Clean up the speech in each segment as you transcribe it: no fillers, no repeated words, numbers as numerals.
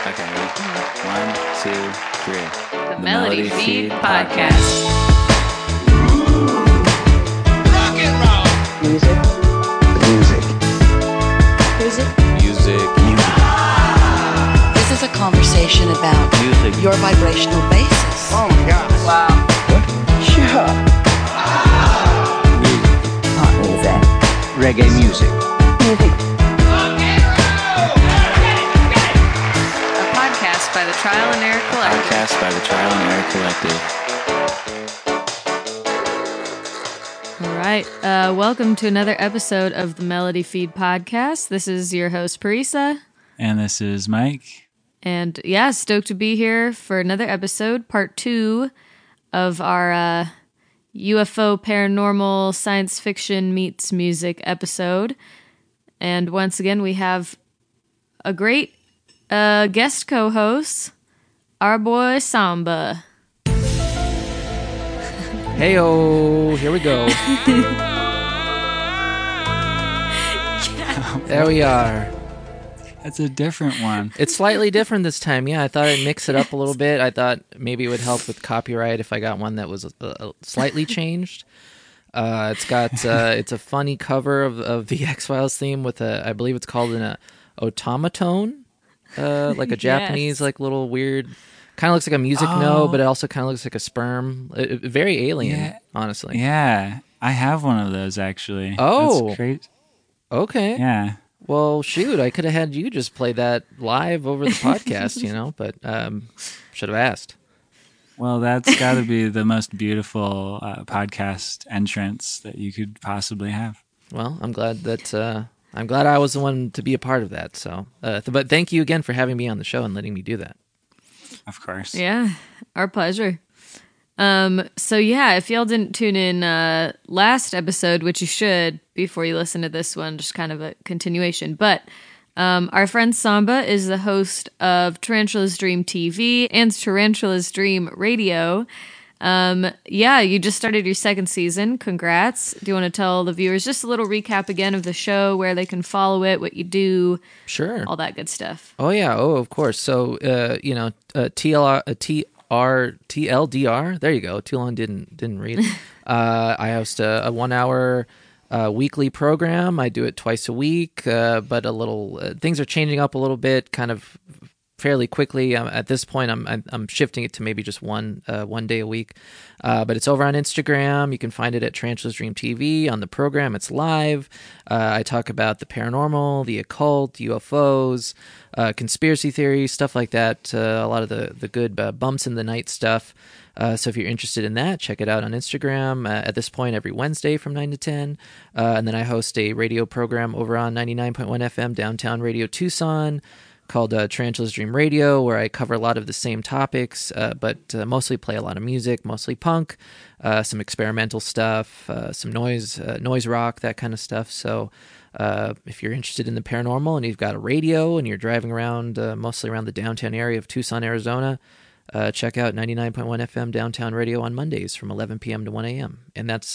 Okay, ready? 1, 2, 3. The Melody Feed Podcast. Rock and roll. Music. Music. Music. Music. This is a conversation about Music. your vibrational basis. Oh my gosh. Wow. Sure. Pop music. Reggae music. Music. Rock and roll. A podcast by the Trial and Error Collective. Podcast by the Trial and Error Collective. All right. Welcome to another episode of the Melody Feed Podcast. This is your host, Parisa. And this is Mike. And yeah, stoked to be here for another episode, part 2 of our UFO paranormal science fiction meets music episode. And once again, we have a great guest co-host, our boy Samba. Heyo, here we go. There we are. That's a different one. It's slightly different this time. Yeah, I thought I'd mix it up a little bit. I thought maybe it would help with copyright if I got one that was slightly changed. It's a funny cover of the X-Files theme with I believe it's called an automaton, like a Japanese like little weird. Kind of looks like a music note, but it also kind of looks like a sperm. Very alien, honestly. Yeah, I have one of those actually. Oh. That's great. Okay. Yeah. Well, shoot, I could have had you just play that live over the podcast, but should have asked. Well, that's got to be the most beautiful podcast entrance that you could possibly have. Well, I'm glad I was the one to be a part of that. So, but thank you again for having me on the show and letting me do that. Of course. Yeah, our pleasure. So yeah, if y'all didn't tune in last episode, which you should before you listen to this one, just kind of a continuation. But our friend Samba is the host of Tarantula's Dream TV and Tarantula's Dream Radio. Yeah, you just started your second season. Congrats. Do you want to tell the viewers just a little recap again of the show, where they can follow it, what you do? Sure. All that good stuff. Oh, yeah. Oh, of course. So, TLDR. There you go. Too long didn't read. I host a 1 hour weekly program. I do it twice a week, but a little things are changing up a little bit, kind of fairly quickly. At this point, I'm shifting it to maybe just one day a week. But it's over on Instagram. You can find it at Tarantula's Dream TV. On the program, it's live. I talk about the paranormal, the occult, UFOs, conspiracy theories, stuff like that. A lot of the good bumps in the night stuff. So if you're interested in that, check it out on Instagram. At this point, every Wednesday from 9 to 10. And then I host a radio program over on 99.1 FM Downtown Radio Tucson, called Tarantula's Dream Radio, where I cover a lot of the same topics, but mostly play a lot of music, mostly punk, some experimental stuff, some noise rock, that kind of stuff. So if you're interested in the paranormal and you've got a radio and you're driving around, mostly around the downtown area of Tucson, Arizona, check out 99.1 FM Downtown Radio on Mondays from 11 p.m. to 1 a.m. And that's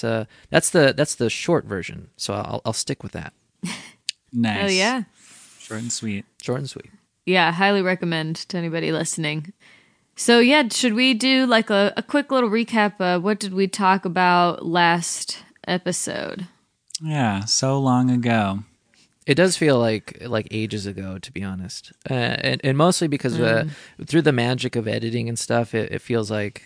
the short version, so I'll stick with that. Nice. Oh yeah. Short and sweet. Short and sweet. Yeah, I highly recommend to anybody listening. So yeah, should we do like a quick little recap? What did we talk about last episode? Yeah, so long ago. It does feel like ages ago, to be honest, and mostly because through the magic of editing and stuff, it feels like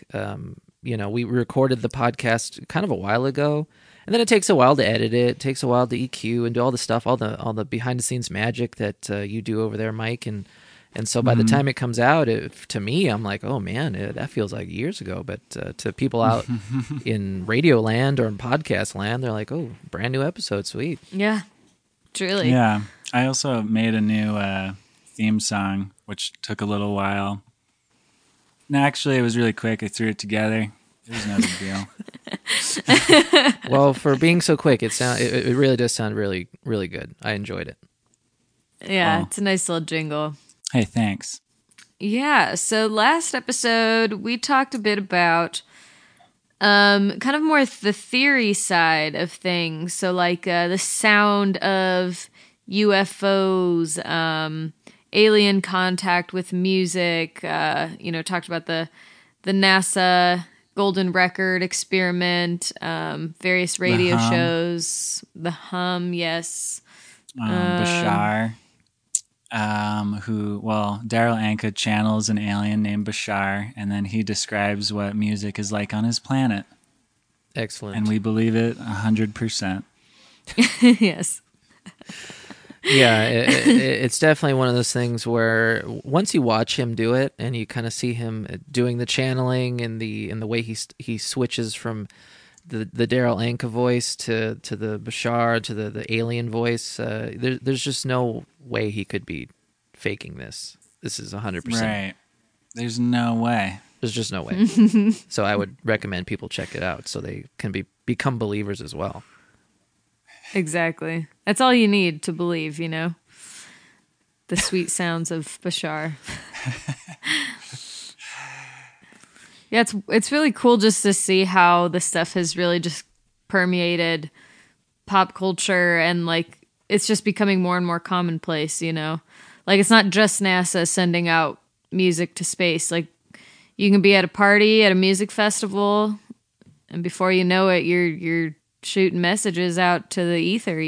we recorded the podcast kind of a while ago. And then it takes a while to edit it. It takes a while to EQ and do all the stuff, all the behind the scenes magic that you do over there, Mike. And so by the time it comes out, to me, I'm like, oh man, that feels like years ago. But to people out in radio land or in podcast land, they're like, oh, brand new episode, sweet. Yeah, truly. Yeah, I also made a new theme song, which took a little while. No, actually, it was really quick. I threw it together. It was no big deal. Well, for being so quick, it really does sound really, really good. I enjoyed it. Yeah, Oh. It's a nice little jingle. Hey, thanks. Yeah, so last episode we talked a bit about kind of more the theory side of things. So like the sound of UFOs, alien contact with music. Talked about the NASA Golden Record experiment, various radio shows, the Hum, yes. Bashar, Daryl Anka channels an alien named Bashar, and then he describes what music is like on his planet. Excellent. And we believe it 100%. Yes. Yeah, it's definitely one of those things where once you watch him do it and you kind of see him doing the channeling and the way he switches from the Daryl Anka voice to the Bashar to the alien voice, there's just no way he could be faking this. This is 100%. Right. There's no way. There's just no way. So I would recommend people check it out so they can become believers as well. Exactly. That's all you need to believe, the sweet sounds of Bashar. Yeah, it's really cool just to see how this stuff has really just permeated pop culture, and like it's just becoming more and more commonplace, Like it's not just NASA sending out music to space. Like you can be at a party at a music festival, and before you know it, you're shooting messages out to the ether,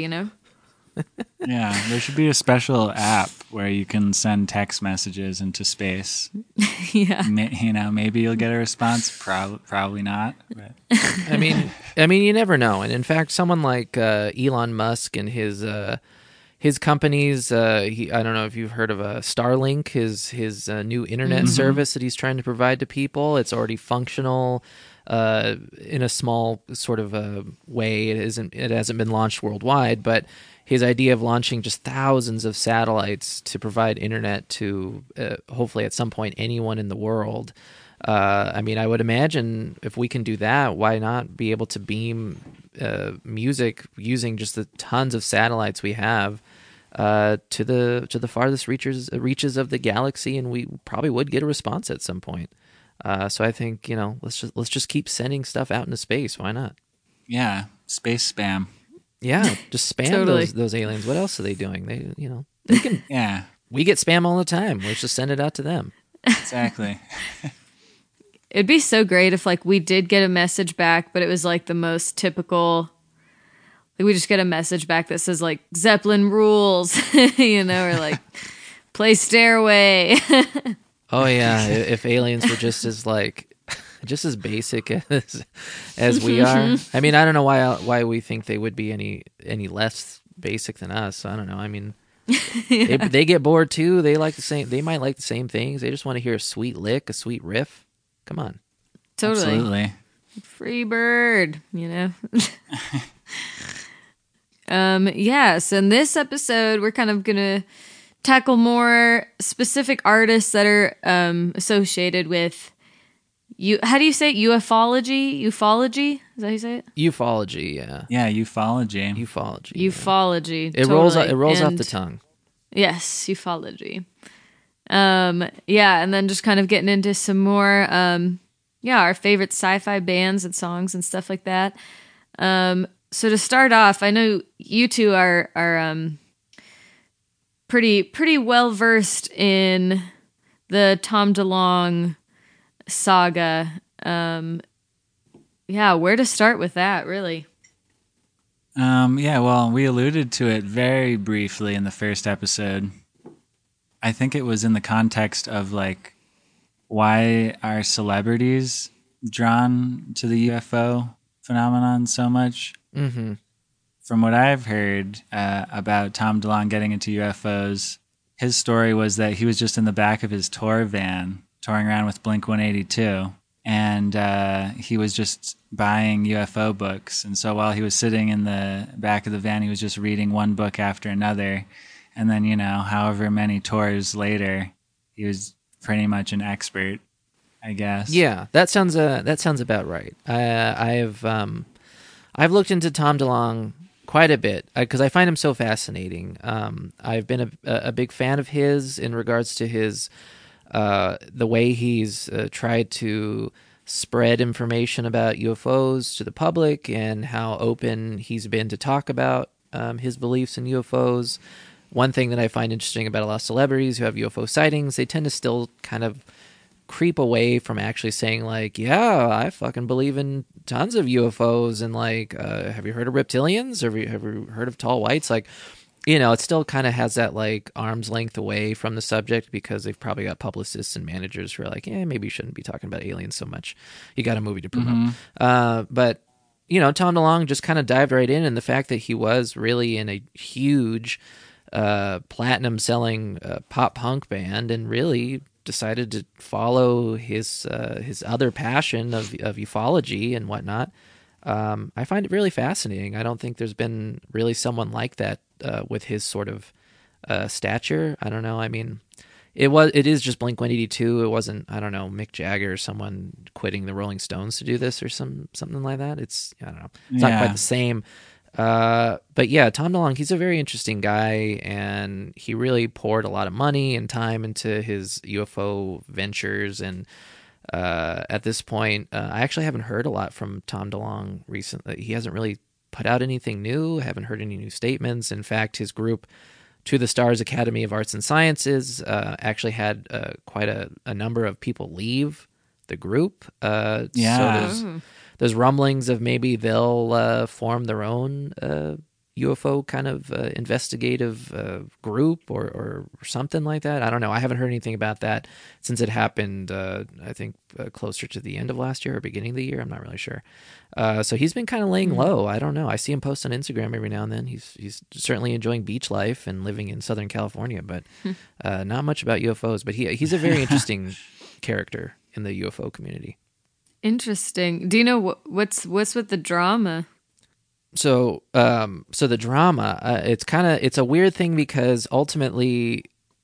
Yeah, there should be a special app where you can send text messages into space. Yeah. Maybe you'll get a response. Probably not. But. I mean, you never know. And in fact, someone like Elon Musk and his companies, I don't know if you've heard of Starlink, his new internet service that he's trying to provide to people. It's already functional. In a small sort of way. It hasn't been launched worldwide, but his idea of launching just thousands of satellites to provide internet to hopefully at some point anyone in the world. I would imagine if we can do that, why not be able to beam music using just the tons of satellites we have to the farthest reaches of the galaxy, and we probably would get a response at some point. So I think, let's just keep sending stuff out into space. Why not? Yeah, space spam. Yeah, just spam Totally. those aliens. What else are they doing? They can. Yeah, We get spam all the time. Let's just send it out to them. exactly. It'd be so great if like we did get a message back, but it was like the most typical. Like we just get a message back that says like Zeppelin rules, or like play Stairway. Oh yeah, if aliens were just as basic as we are. I mean, I don't know why we think they would be any less basic than us. I don't know. I mean, they get bored too. They might like the same things. They just want to hear a sweet lick, a sweet riff. Come on. Totally. Absolutely. Free bird, Yes, in this episode, we're kind of going to tackle more specific artists that are associated with how do you say it? Ufology? Ufology? Is that how you say it? Ufology, yeah. Yeah, ufology. Ufology. Yeah. Ufology. It totally. rolls off And- the tongue. Yes, ufology. And then just kind of getting into some more our favorite sci-fi bands and songs and stuff like that. So to start off, I know you two are pretty well versed in the Tom DeLonge saga. Where to start with that, really? We alluded to it very briefly in the first episode. I think it was in the context of like, why are celebrities drawn to the UFO phenomenon so much? Mm-hmm. From what I've heard about Tom DeLonge getting into UFOs, his story was that he was just in the back of his tour van touring around with Blink-182, and he was just buying UFO books. And so while he was sitting in the back of the van, he was just reading one book after another. And then, however many tours later, he was pretty much an expert, I guess. Yeah, that sounds about right. I've looked into Tom DeLonge quite a bit because I find him so fascinating. I've been a big fan of his in regards to his the way he's tried to spread information about UFOs to the public and how open he's been to talk about his beliefs in UFOs. one thing that I find interesting about a lot of celebrities who have UFO sightings, they tend to still kind of creep away from actually saying like, yeah, I fucking believe in tons of UFOs, and like, have you heard of reptilians? Or have you heard of tall whites? Like, you know, it still kind of has that like arm's length away from the subject because they've probably got publicists and managers who are like, maybe you shouldn't be talking about aliens so much. You got a movie to promote. But, you know, Tom DeLonge just kind of dived right in, and the fact that he was really in a huge platinum selling pop punk band and really decided to follow his other passion of ufology and whatnot. I find it really fascinating. I don't think there's been really someone like that with his sort of stature. I don't know. I mean, it is just Blink-182. It wasn't, I don't know, Mick Jagger or someone quitting the Rolling Stones to do this or something like that. It's, I don't know. It's not quite the same. But yeah, Tom DeLonge, he's a very interesting guy, and he really poured a lot of money and time into his UFO ventures. And at this point, I actually haven't heard a lot from Tom DeLonge recently. He hasn't really put out anything new. I haven't heard any new statements. In fact, his group, To the Stars Academy of Arts and Sciences, actually had quite a number of people leave the group. So there's rumblings of maybe they'll form their own UFO kind of investigative group or something like that. I don't know. I haven't heard anything about that since it happened, I think, closer to the end of last year or beginning of the year. I'm not really sure. So he's been kind of laying low. I don't know. I see him post on Instagram every now and then. He's certainly enjoying beach life and living in Southern California, but not much about UFOs. But he's a very interesting character in the UFO community. Interesting. Do you know what's with the drama? So the drama, it's a weird thing because ultimately,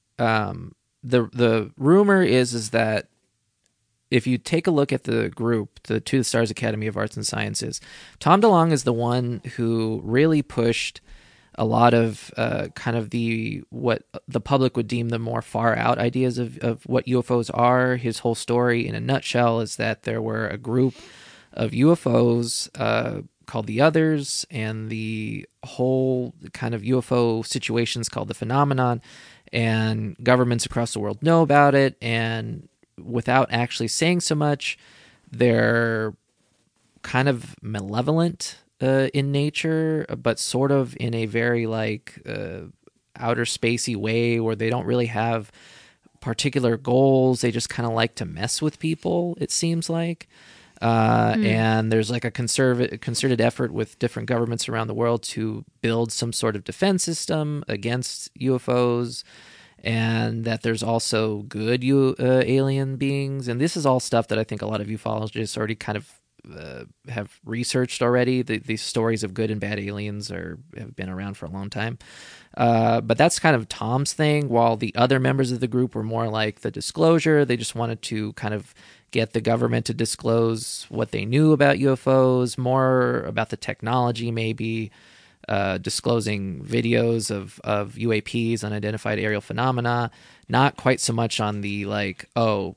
the rumor is that if you take a look at the group, the To the Stars Academy of Arts and Sciences, Tom DeLonge is the one who really pushed a lot of kind of what the public would deem the more far out ideas of what UFOs are. His whole story in a nutshell is that there were a group of UFOs called the Others, and the whole kind of UFO situations called the Phenomenon, and governments across the world know about it, and without actually saying so much, they're kind of malevolent in nature, but sort of in a very like outer spacey way where they don't really have particular goals. They just kind of like to mess with people, it seems like. And there's like a concerted effort with different governments around the world to build some sort of defense system against UFOs, and that there's also good alien beings. And this is all stuff that I think a lot of ufologists already kind of have researched already. These stories of good and bad aliens have been around for a long time. But that's kind of Tom's thing, while the other members of the group were more like the disclosure. They just wanted to kind of get the government to disclose what they knew about UFOs, more about the technology, maybe disclosing videos of UAPs, unidentified aerial phenomena, not quite so much on the like,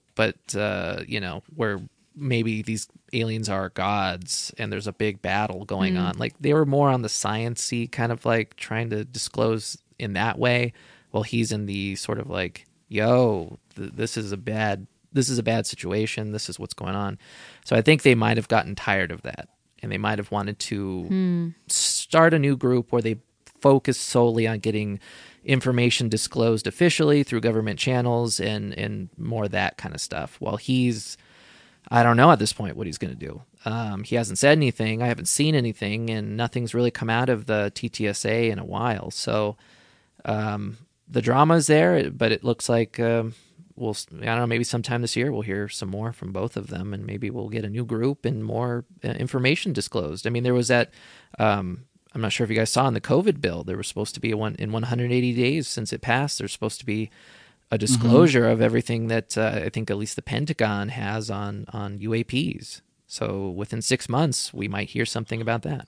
where maybe these aliens are gods and there's a big battle going on. Like they were more on the science-y kind of like trying to disclose in that way, while he's in the sort of like, this is a bad situation. This is what's going on. So I think they might have gotten tired of that, and they might have wanted to start a new group where they focus solely on getting information disclosed officially through government channels and more that kind of stuff. While I don't know at this point what he's going to do. He hasn't said anything. I haven't seen anything, and nothing's really come out of the TTSA in a while. So the drama's there, but it looks like I don't know, maybe sometime this year we'll hear some more from both of them, and maybe we'll get a new group and more information disclosed. I mean, there was that, I'm not sure if you guys saw in the COVID bill, there was supposed to be in 180 days since it passed, there's supposed to be a disclosure of everything that I think at least the Pentagon has on UAPs. So within 6 months, we might hear something about that.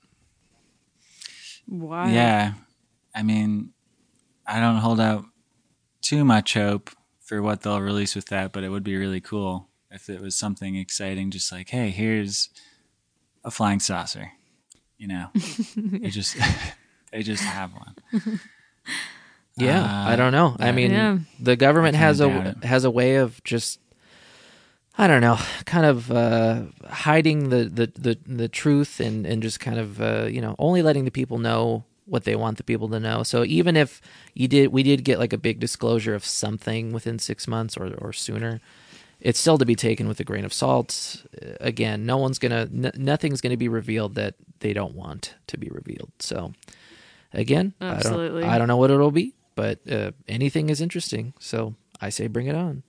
Wow. Yeah. I mean, I don't hold out too much hope for what they'll release with that, but it would be really cool if it was something exciting, just like, hey, here's a flying saucer. You know, they just have one. Yeah, I don't know. I mean, Yeah. the government I has kinda doubt a way of just, I don't know, kind of hiding the truth and just kind of only letting the people know what they want the people to know. So even if we did get like a big disclosure of something within 6 months or sooner, it's still to be taken with a grain of salt. Again, nothing's gonna be revealed that they don't want to be revealed. So again, Absolutely. I don't know what it'll be, but anything is interesting. So I say bring it on.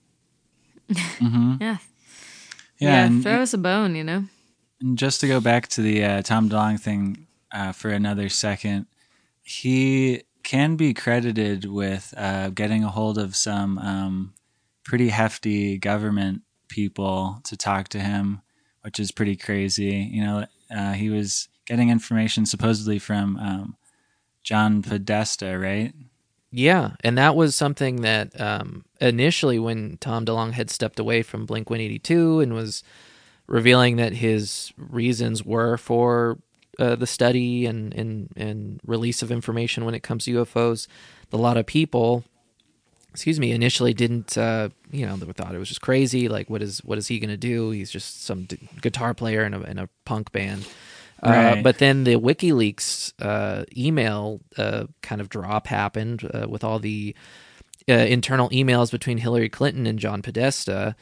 Yeah. Yeah, and, throw us a bone, and just to go back to the Tom DeLonge thing for another second, he can be credited with getting a hold of some pretty hefty government people to talk to him, which is pretty crazy. He was getting information supposedly from John Podesta, right? Yeah, and that was something that initially when Tom DeLonge had stepped away from Blink-182 and was revealing that his reasons were for the study and release of information when it comes to UFOs, a lot of people, initially didn't, they thought it was just crazy. Like, what is he going to do? He's just some guitar player in a punk band. Right. But then the WikiLeaks email kind of drop happened with all the internal emails between Hillary Clinton and John Podesta.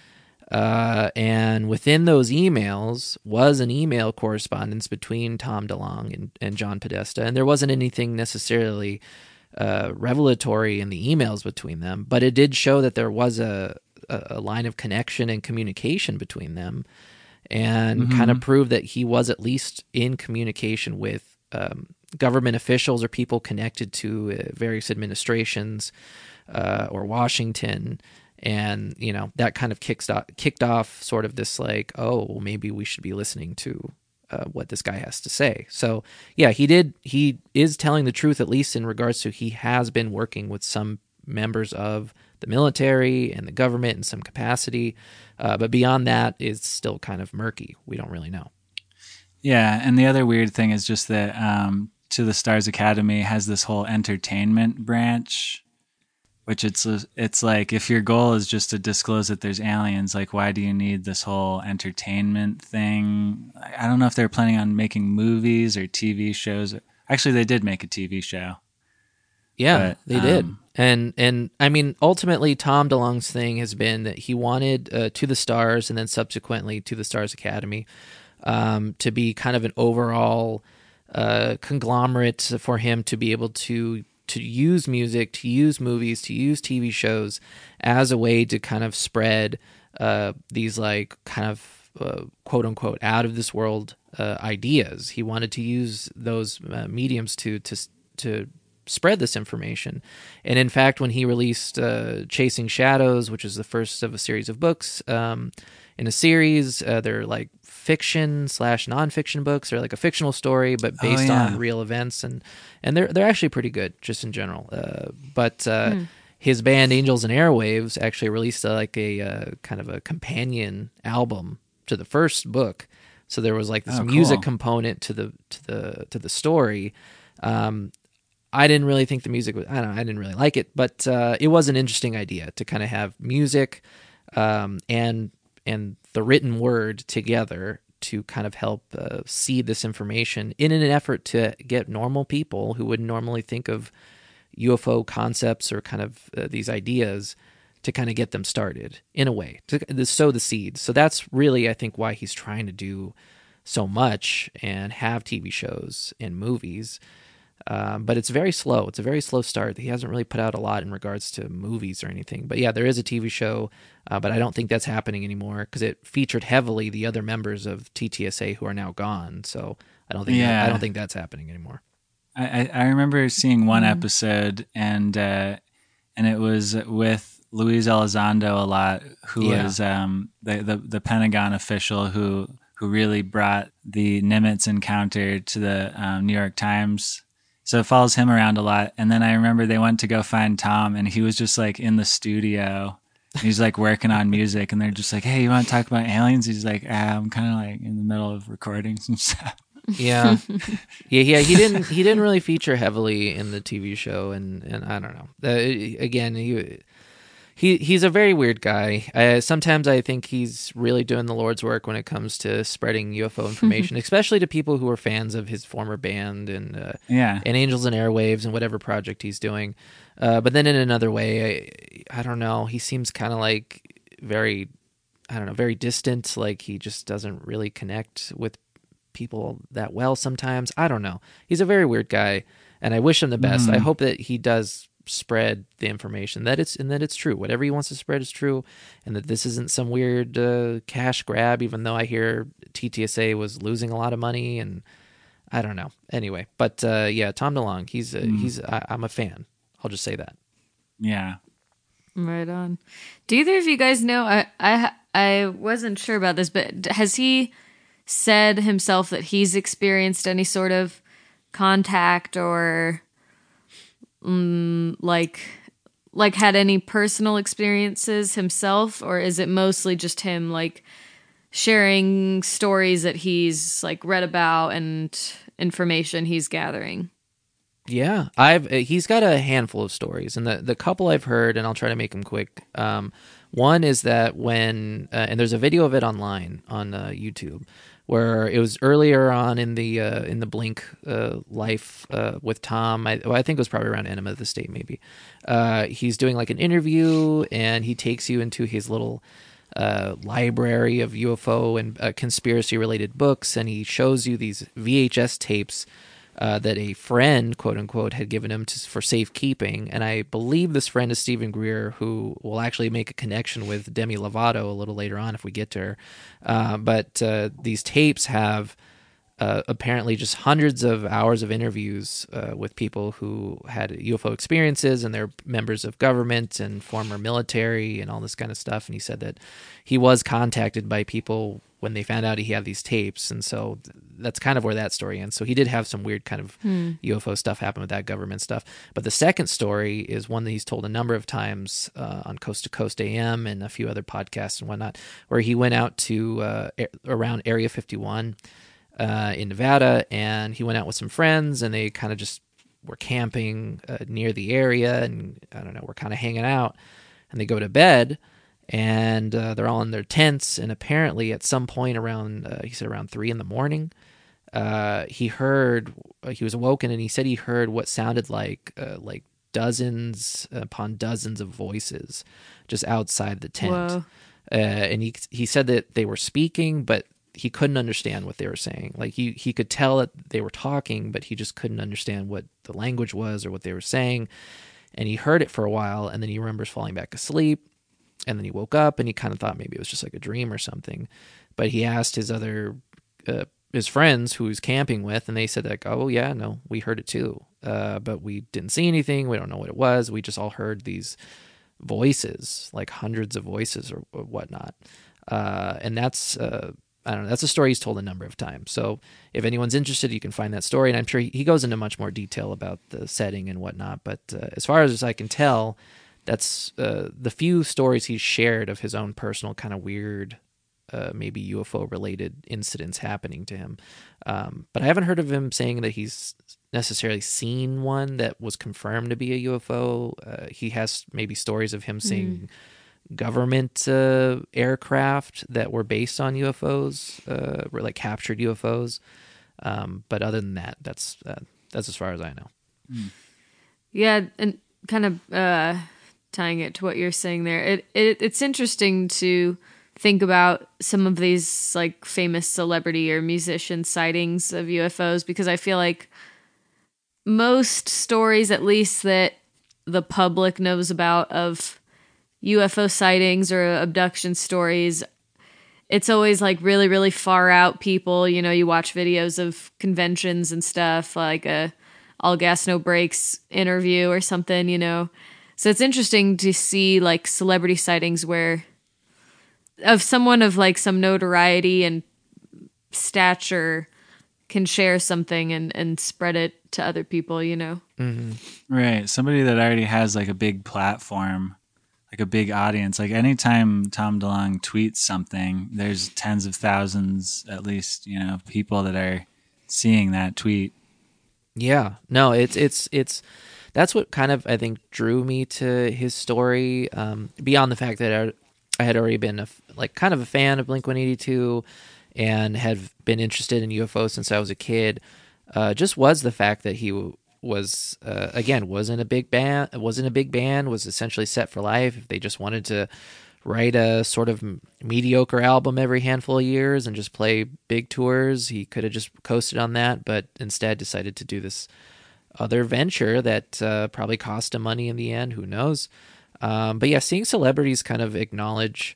And within those emails was an email correspondence between Tom DeLonge and John Podesta. And there wasn't anything necessarily revelatory in the emails between them, but it did show that there was a line of connection and communication between them, and kind of proved that he was at least in communication with government officials or people connected to various administrations or Washington. And, that kind of kicked off sort of this like, oh, well, maybe we should be listening to what this guy has to say. So, yeah, he is telling the truth, at least in regards to he has been working with some members of the military and the government in some capacity. But beyond that, it's still kind of murky. We don't really know. Yeah, and the other weird thing is just that To the Stars Academy has this whole entertainment branch, which it's like, if your goal is just to disclose that there's aliens, like, why do you need this whole entertainment thing? I don't know if they're planning on making movies or TV shows. Actually, they did make a TV show. Yeah, but, they did. And I mean, ultimately, Tom DeLonge's thing has been that he wanted To the Stars and then subsequently To the Stars Academy to be kind of an overall conglomerate for him to be able to use music, to use movies, to use TV shows as a way to kind of spread these like kind of quote unquote out of this world ideas. He wanted to use those mediums to spread this information. And in fact, when he released Chasing Shadows, which is the first of a series of books in a series, they're like fiction/nonfiction books. They're like a fictional story, but based on real events, and they're actually pretty good, just in general. But his band Angels and Airwaves actually released a kind of a companion album to the first book. So there was like this music component to the story. I didn't really think the music was, I didn't really like it, but it was an interesting idea to kind of have music and the written word together to kind of help seed this information in an effort to get normal people who wouldn't normally think of UFO concepts or kind of these ideas to kind of get them started in a way, to sow the seeds. So that's really, I think, why he's trying to do so much and have TV shows and movies. But it's very slow. It's a very slow start. He hasn't really put out a lot in regards to movies or anything. But yeah, there is a TV show, but I don't think that's happening anymore because it featured heavily the other members of TTSA who are now gone. So I don't think that's happening anymore. I remember seeing one episode, and it was with Luis Elizondo a lot, who was the Pentagon official who really brought the Nimitz encounter to the New York Times. So it follows him around a lot. And then I remember they went to go find Tom, and he was just like in the studio. He's like working on music, and they're just like, "Hey, you want to talk about aliens?" He's like, "I'm kind of like in the middle of recording some stuff." Yeah, yeah. He didn't really feature heavily in the TV show, and I don't know. Again, he's a very weird guy. Sometimes I think he's really doing the Lord's work when it comes to spreading UFO information, especially to people who are fans of his former band and Angels and Airwaves and whatever project he's doing. But then in another way, I don't know. He seems kind of like very distant. Like he just doesn't really connect with people that well sometimes. I don't know. He's a very weird guy, and I wish him the best. I hope that he does spread the information that it's true. Whatever he wants to spread is true, and that this isn't some weird cash grab, even though I hear TTSA was losing a lot of money, and I don't know. Anyway, but Tom DeLonge, I'm a fan. I'll just say that. Yeah. Right on. Do either of you guys know, I wasn't sure about this, but has he said himself that he's experienced any sort of contact or like had any personal experiences himself, or is it mostly just him like sharing stories that he's like read about and information he's gathering? Yeah, he's got a handful of stories, and the couple I've heard, and I'll try to make them quick. One is that when and there's a video of it online on YouTube, where it was earlier on in the Blink life with Tom. I think it was probably around Enema of the State, maybe. He's doing like an interview, and he takes you into his little library of UFO and conspiracy related books, and he shows you these VHS tapes that a friend, quote unquote, had given him for safekeeping. And I believe this friend is Stephen Greer, who will actually make a connection with Demi Lovato a little later on if we get to her. But these tapes have apparently just hundreds of hours of interviews with people who had UFO experiences, and they're members of government and former military and all this kind of stuff. And he said that he was contacted by people when they found out he had these tapes, and so that's kind of where that story ends. So he did have some weird kind of UFO stuff happen with that government stuff. But the second story is one that he's told a number of times on Coast to Coast AM and a few other podcasts and whatnot, where he went out to around Area 51 in Nevada, and he went out with some friends, and they kind of just were camping near the area, and I don't know, we're kind of hanging out, and they go to bed. And they're all in their tents, and apparently at some point around, he said around 3 a.m, he was awoken, and he said he heard what sounded like dozens upon dozens of voices just outside the tent. And he said that they were speaking, but he couldn't understand what they were saying. Like he could tell that they were talking, but he just couldn't understand what the language was or what they were saying. And he heard it for a while, and then he remembers falling back asleep. And then he woke up, and he kind of thought maybe it was just like a dream or something. But he asked his other, his friends who he was camping with, and they said like, oh yeah, no, we heard it too. But we didn't see anything. We don't know what it was. We just all heard these voices, like hundreds of voices or whatnot. And that's, I don't know, that's a story he's told a number of times. So if anyone's interested, you can find that story. And I'm sure he goes into much more detail about the setting and whatnot. But as far as I can tell, that's the few stories he's shared of his own personal kind of weird, maybe UFO-related incidents happening to him. But I haven't heard of him saying that he's necessarily seen one that was confirmed to be a UFO. He has maybe stories of him seeing government aircraft that were based on UFOs, were like captured UFOs. But other than that, that's as far as I know. Yeah, and kind of tying it to what you're saying there, it's interesting to think about some of these like famous celebrity or musician sightings of UFOs, because I feel like most stories, at least that the public knows about, of UFO sightings or abduction stories, it's always like really, really far out people. You know, you watch videos of conventions and stuff, like a All Gas No Brakes interview or something, you know. So it's interesting to see like celebrity sightings where of someone of like some notoriety and stature can share something and spread it to other people, you know? Mm-hmm. Right. Somebody that already has like a big platform, like a big audience. Like anytime Tom DeLonge tweets something, there's tens of thousands, at least, you know, people that are seeing that tweet. Yeah, no, it's that's what kind of I think drew me to his story. Beyond the fact that I had already been kind of a fan of Blink-182 and had been interested in UFOs since I was a kid. Just was the fact that he was wasn't a big band, was essentially set for life. If they just wanted to write a sort of mediocre album every handful of years and just play big tours, he could have just coasted on that, but instead decided to do this other venture that probably cost him money in the end. Who knows? But yeah, seeing celebrities kind of acknowledge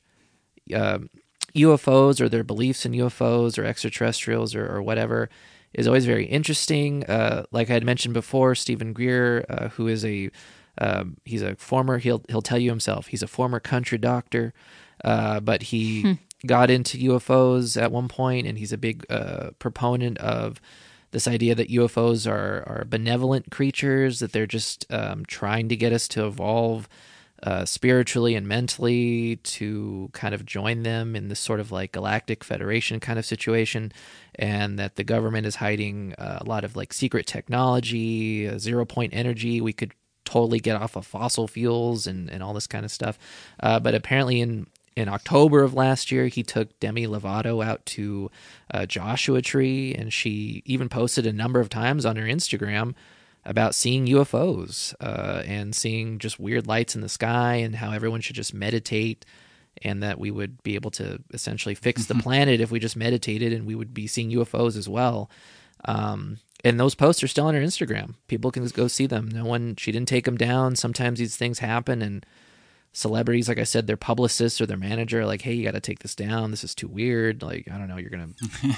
UFOs or their beliefs in UFOs or extraterrestrials or whatever is always very interesting. Like I had mentioned before, Stephen Greer, who is he's a former, he'll tell you himself, he's a former country doctor, but he got into UFOs at one point, and he's a big proponent of this idea that UFOs are benevolent creatures, that they're just trying to get us to evolve spiritually and mentally to kind of join them in this sort of like galactic federation kind of situation, and that the government is hiding a lot of like secret technology, 0-point energy. We could totally get off of fossil fuels and all this kind of stuff. But apparently in October of last year, he took Demi Lovato out to Joshua Tree, and she even posted a number of times on her Instagram about seeing UFOs and seeing just weird lights in the sky, and how everyone should just meditate, and that we would be able to essentially fix the planet if we just meditated, and we would be seeing UFOs as well. And those posts are still on her Instagram. People can go see them. She didn't take them down. Sometimes these things happen, and celebrities, like I said, their publicists or their manager are like, hey, you got to take this down. This is too weird. Like, I don't know, you're going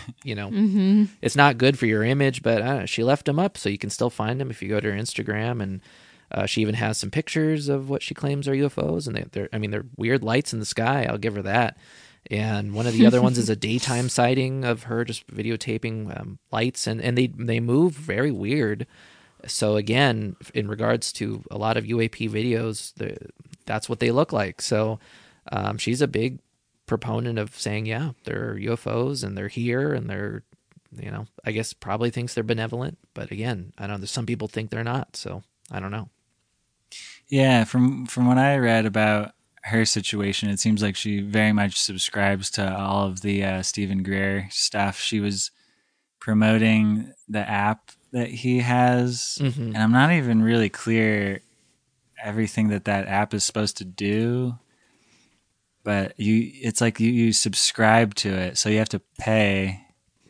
to, it's not good for your image, but I don't know, she left them up, so you can still find them if you go to her Instagram. And she even has some pictures of what she claims are UFOs, and they're weird lights in the sky. I'll give her that. And one of the other ones is a daytime sighting of her just videotaping lights, and they move very weird. So again, in regards to a lot of UAP videos, that's what they look like. So she's a big proponent of saying, yeah, they're UFOs and they're here, and they're, I guess probably thinks they're benevolent. But again, I know there's some people think they're not. So I don't know. Yeah, from what I read about her situation, it seems like she very much subscribes to all of the Stephen Greer stuff. She was promoting the app that he has, and I'm not even really clear everything that app is supposed to do, but it's like you subscribe to it, so you have to pay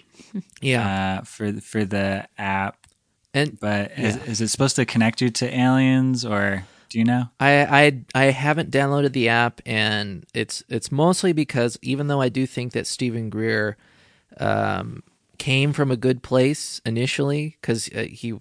for the app. But is it supposed to connect you to aliens, or do you know? I haven't downloaded the app, and it's mostly because even though I do think that Stephen Greer came from a good place initially, because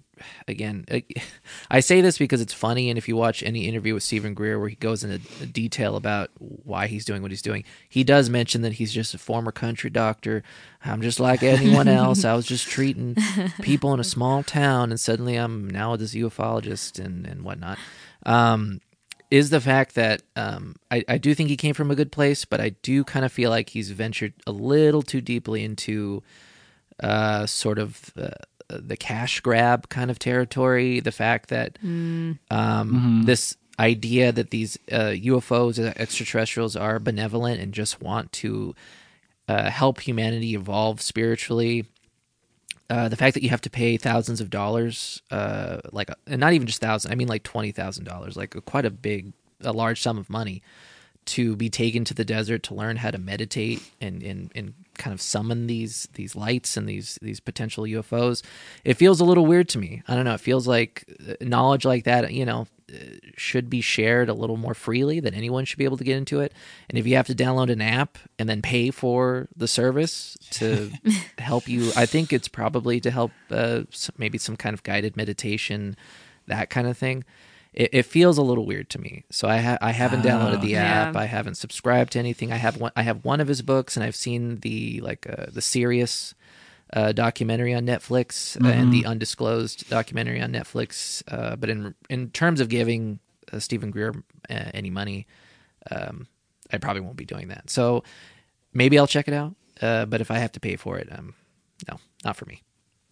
I say this because it's funny, and if you watch any interview with Stephen Greer where he goes into detail about why he's doing what he's doing, he does mention that he's just a former country doctor. I'm just like anyone else. I was just treating people in a small town, and suddenly I'm now this ufologist and whatnot. Is the fact that I do think he came from a good place, but I do kind of feel like he's ventured a little too deeply into sort of the cash grab kind of territory. The fact that this idea that these UFOs, extraterrestrials, are benevolent and just want to help humanity evolve spiritually. The fact that you have to pay thousands of dollars, and not even just thousands, I mean like $20,000, like quite a large sum of money, to be taken to the desert to learn how to meditate and kind of summon these lights and these potential UFOs. It feels a little weird to me. I don't know. It feels like knowledge like that, should be shared a little more freely, that anyone should be able to get into it. And if you have to download an app and then pay for the service to help you, I think it's probably to help maybe some kind of guided meditation, that kind of thing. It feels a little weird to me. So I haven't downloaded the app. I haven't subscribed to anything. I have one of his books, and I've seen the Sirius documentary on Netflix and the Undisclosed documentary on Netflix. But in terms of giving Stephen Greer any money, I probably won't be doing that. So maybe I'll check it out. But if I have to pay for it, no, not for me.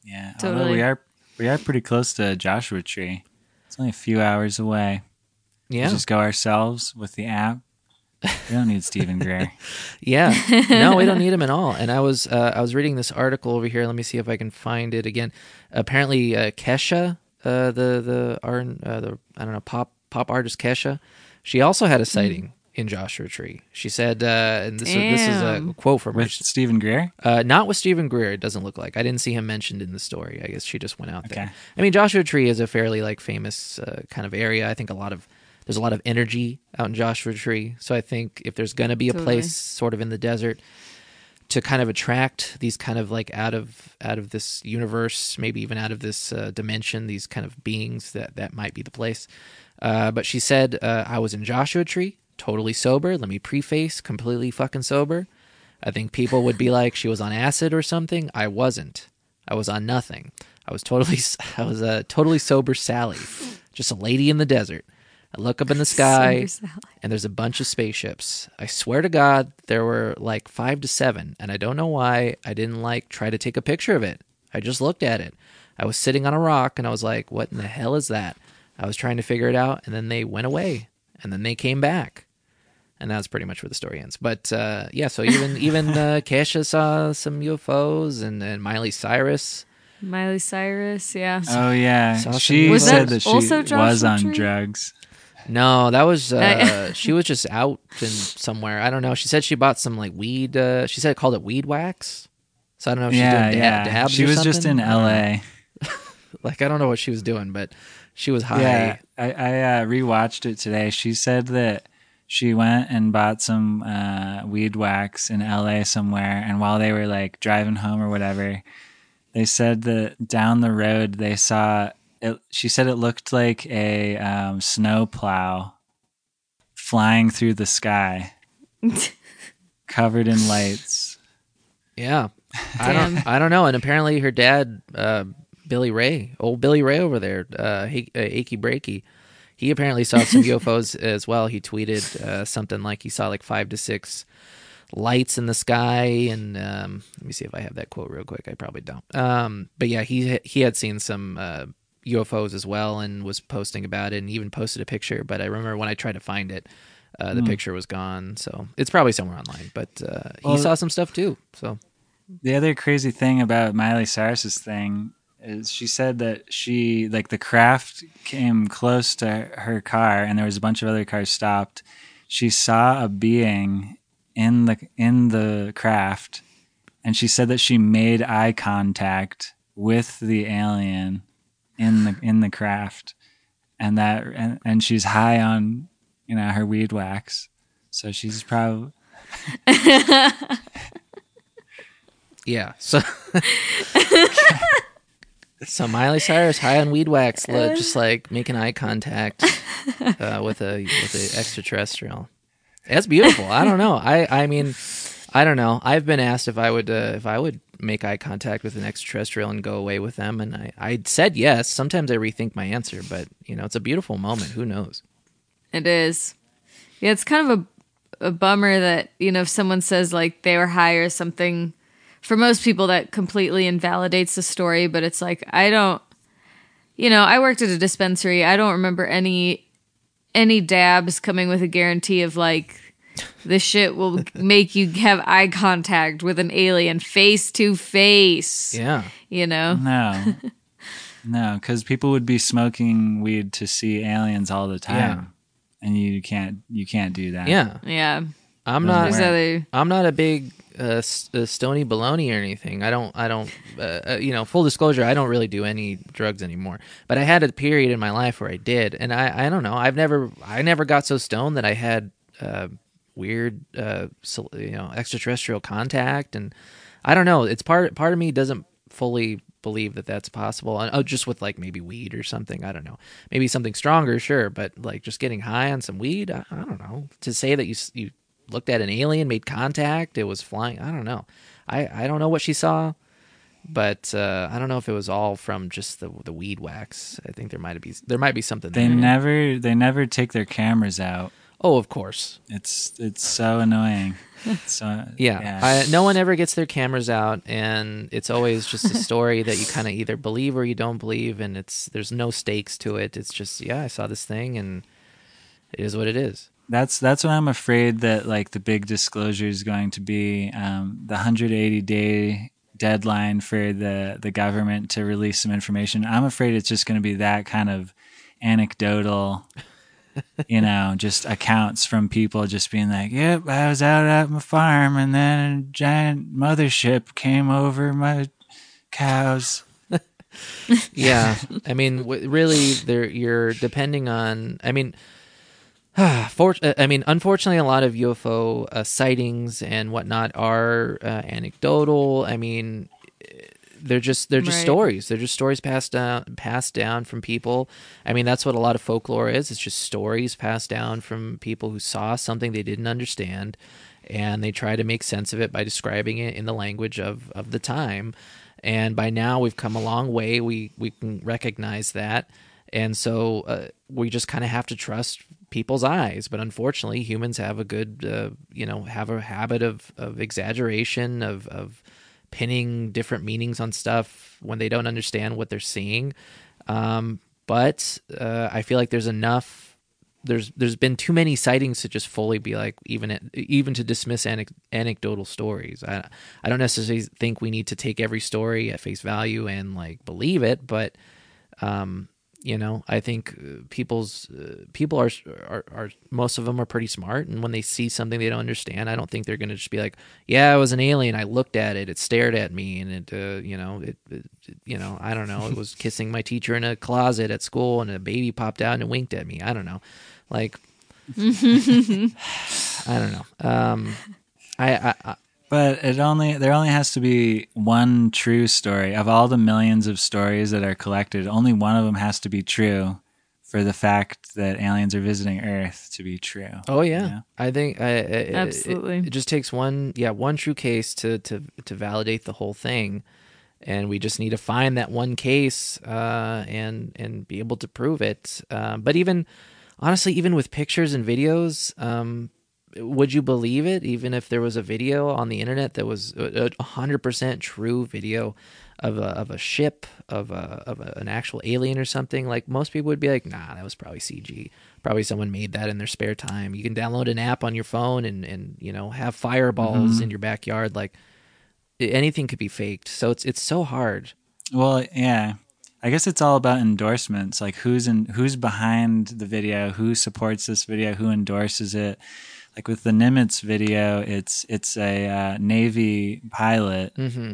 Yeah, Totally. although we are pretty close to Joshua Tree. It's only a few hours away. Yeah. We just go ourselves with the app. We don't need Stephen Greer. Yeah, no, we don't need him at all. And I was reading this article over here. Let me see if I can find it again. Apparently, Kesha, the I don't know pop artist Kesha, she also had a sighting in Joshua Tree. She said, and this is a quote from her. With Stephen Greer? Not with Stephen Greer. It doesn't look like. I didn't see him mentioned in the story. I guess she just went out there. Okay. I mean, Joshua Tree is a fairly famous kind of area. I think there's a lot of energy out in Joshua Tree. So I think if there's going to be a place sort of in the desert to kind of attract these kind of out of this universe, maybe even out of this dimension, these kind of beings, that might be the place. But she said, I was in Joshua Tree, totally sober. Let me preface, completely fucking sober. I think people would be like, she was on acid or something. I wasn't. I was on nothing. I was a totally sober Sally, just a lady in the desert. I look up in the sky, and there's a bunch of spaceships. I swear to God, there were 5 to 7, and I don't know why I didn't try to take a picture of it. I just looked at it. I was sitting on a rock, and I was like, what in the hell is that? I was trying to figure it out, and then they went away, and then they came back. And that's pretty much where the story ends. But yeah, so even Kesha saw some UFOs, and Miley Cyrus. Miley Cyrus, yeah. Oh, yeah. Saw some She UFOs. said Was that she also was Joshua on Tree? drugs. No, that was she was just out in somewhere. I don't know. She said she bought some weed. She said called it weed wax. So I don't know if she's doing dabs She or was something. just in L.A. I don't know what she was doing, but she was high. Yeah, I rewatched it today. She said that she went and bought some weed wax in LA somewhere, and while they were driving home or whatever, they said that down the road they saw it. She said it looked like a snow plow flying through the sky, covered in lights. Yeah. Damn. I don't know. And apparently her dad, Billy Ray over there, Achy Breaky, he apparently saw some UFOs as well. He tweeted something like he saw 5 to 6 lights in the sky. And let me see if I have that quote real quick. I probably don't. But yeah, he had seen some UFOs as well and was posting about it and even posted a picture. But I remember when I tried to find it, the picture was gone. So it's probably somewhere online. But he saw some stuff too. So the other crazy thing about Miley Cyrus's thing is she said that she the craft came close to her car and there was a bunch of other cars stopped. She saw a being in the craft, and she said that she made eye contact with the alien in the craft, and she's high on her weed wax, so she's probably yeah. So Miley Cyrus high on weed wax, just making eye contact with a extraterrestrial. That's beautiful. I don't know. I mean, I don't know. I've been asked if I would make eye contact with an extraterrestrial and go away with them, and I said yes. Sometimes I rethink my answer, but it's a beautiful moment. Who knows? It is. Yeah, it's kind of a bummer that, if someone says they were high or something, for most people that completely invalidates the story, but it's I don't, I worked at a dispensary. I don't remember any dabs coming with a guarantee of this shit will make you have eye contact with an alien face to face. Yeah. No, because people would be smoking weed to see aliens all the time. Yeah. And you can't do that. Yeah. Yeah. I'm Doesn't not. work. I'm not a big stony baloney or anything. I don't. Full disclosure, I don't really do any drugs anymore. But I had a period in my life where I did, and I don't know. I never got so stoned that I had weird, extraterrestrial contact, and I don't know. It's part of me doesn't fully believe that that's possible. And just with maybe weed or something. I don't know. Maybe something stronger, sure, but just getting high on some weed. I don't know. To say that you looked at an alien, made contact, it was flying. I don't know. I don't know what she saw, but I don't know if it was all from just the weed wax. I think there might be something They there. never take their cameras out. Oh, of course. It's so annoying. So No one ever gets their cameras out, and it's always just a story that you kind of either believe or you don't believe, and there's no stakes to it. It's just, I saw this thing, and it is what it is. That's what I'm afraid that like the big disclosure is going to be, the 180-day deadline for the government to release some information. I'm afraid it's just going to be that kind of anecdotal, just accounts from people just being like, yep, I was out at my farm and then a giant mothership came over my cows. Yeah. I mean, really, you're depending on, unfortunately, a lot of UFO sightings and whatnot are anecdotal. I mean, they're just Right. stories. They're just stories passed down from people. I mean, that's what a lot of folklore is. It's just stories passed down from people who saw something they didn't understand, and they try to make sense of it by describing it in the language of the time. And by now, we've come a long way. We can recognize that. And so we just kind of have to trust people's eyes. But unfortunately, humans have a good, have a habit of exaggeration, of pinning different meanings on stuff when they don't understand what they're seeing. But I feel like there's enough. There's been too many sightings to just fully be like, even to dismiss anecdotal stories. I don't necessarily think we need to take every story at face value and like believe it, but I think people are most of them are pretty smart, and when they see something they don't understand, I don't think they're going to just be like, yeah, it was an alien. I looked at it. It stared at me, and it I don't know. It was kissing my teacher in a closet at school, and a baby popped out and winked at me. I don't know. Like, I don't know. But there only has to be one true story. Of all the millions of stories that are collected, only one of them has to be true for the fact that aliens are visiting Earth to be true. Oh yeah, I think Absolutely. It just takes one true case to validate the whole thing, and we just need to find that one case and be able to prove it. But even honestly, even with pictures and videos. Would you believe it? Even if there was a video on the internet that was 100% true video of a ship, of an actual alien or something, like most people would be like, nah, that was probably CG. Probably someone made that in their spare time. You can download an app on your phone and have fireballs in your backyard. Like anything could be faked. So it's so hard. Well, yeah. I guess it's all about endorsements. Like who's behind the video, who supports this video, who endorses it. Like with the Nimitz video, it's a Navy pilot,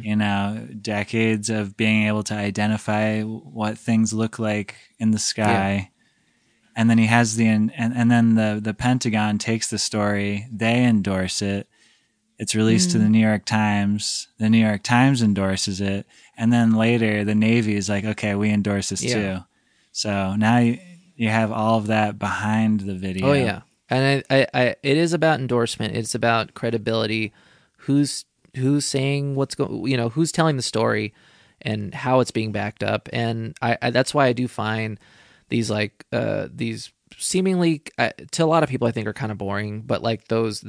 decades of being able to identify what things look like in the sky. Yeah. And then he has and then the Pentagon takes the story, they endorse it. It's released to the New York Times. The New York Times endorses it. And then later the Navy is like, okay, we endorse this too. So now you have all of that behind the video. Oh, yeah. And it is about endorsement. It's about credibility. Who's saying what's going? Who's telling the story, and how it's being backed up. And I that's why I do find these these seemingly to a lot of people I think are kind of boring. But like those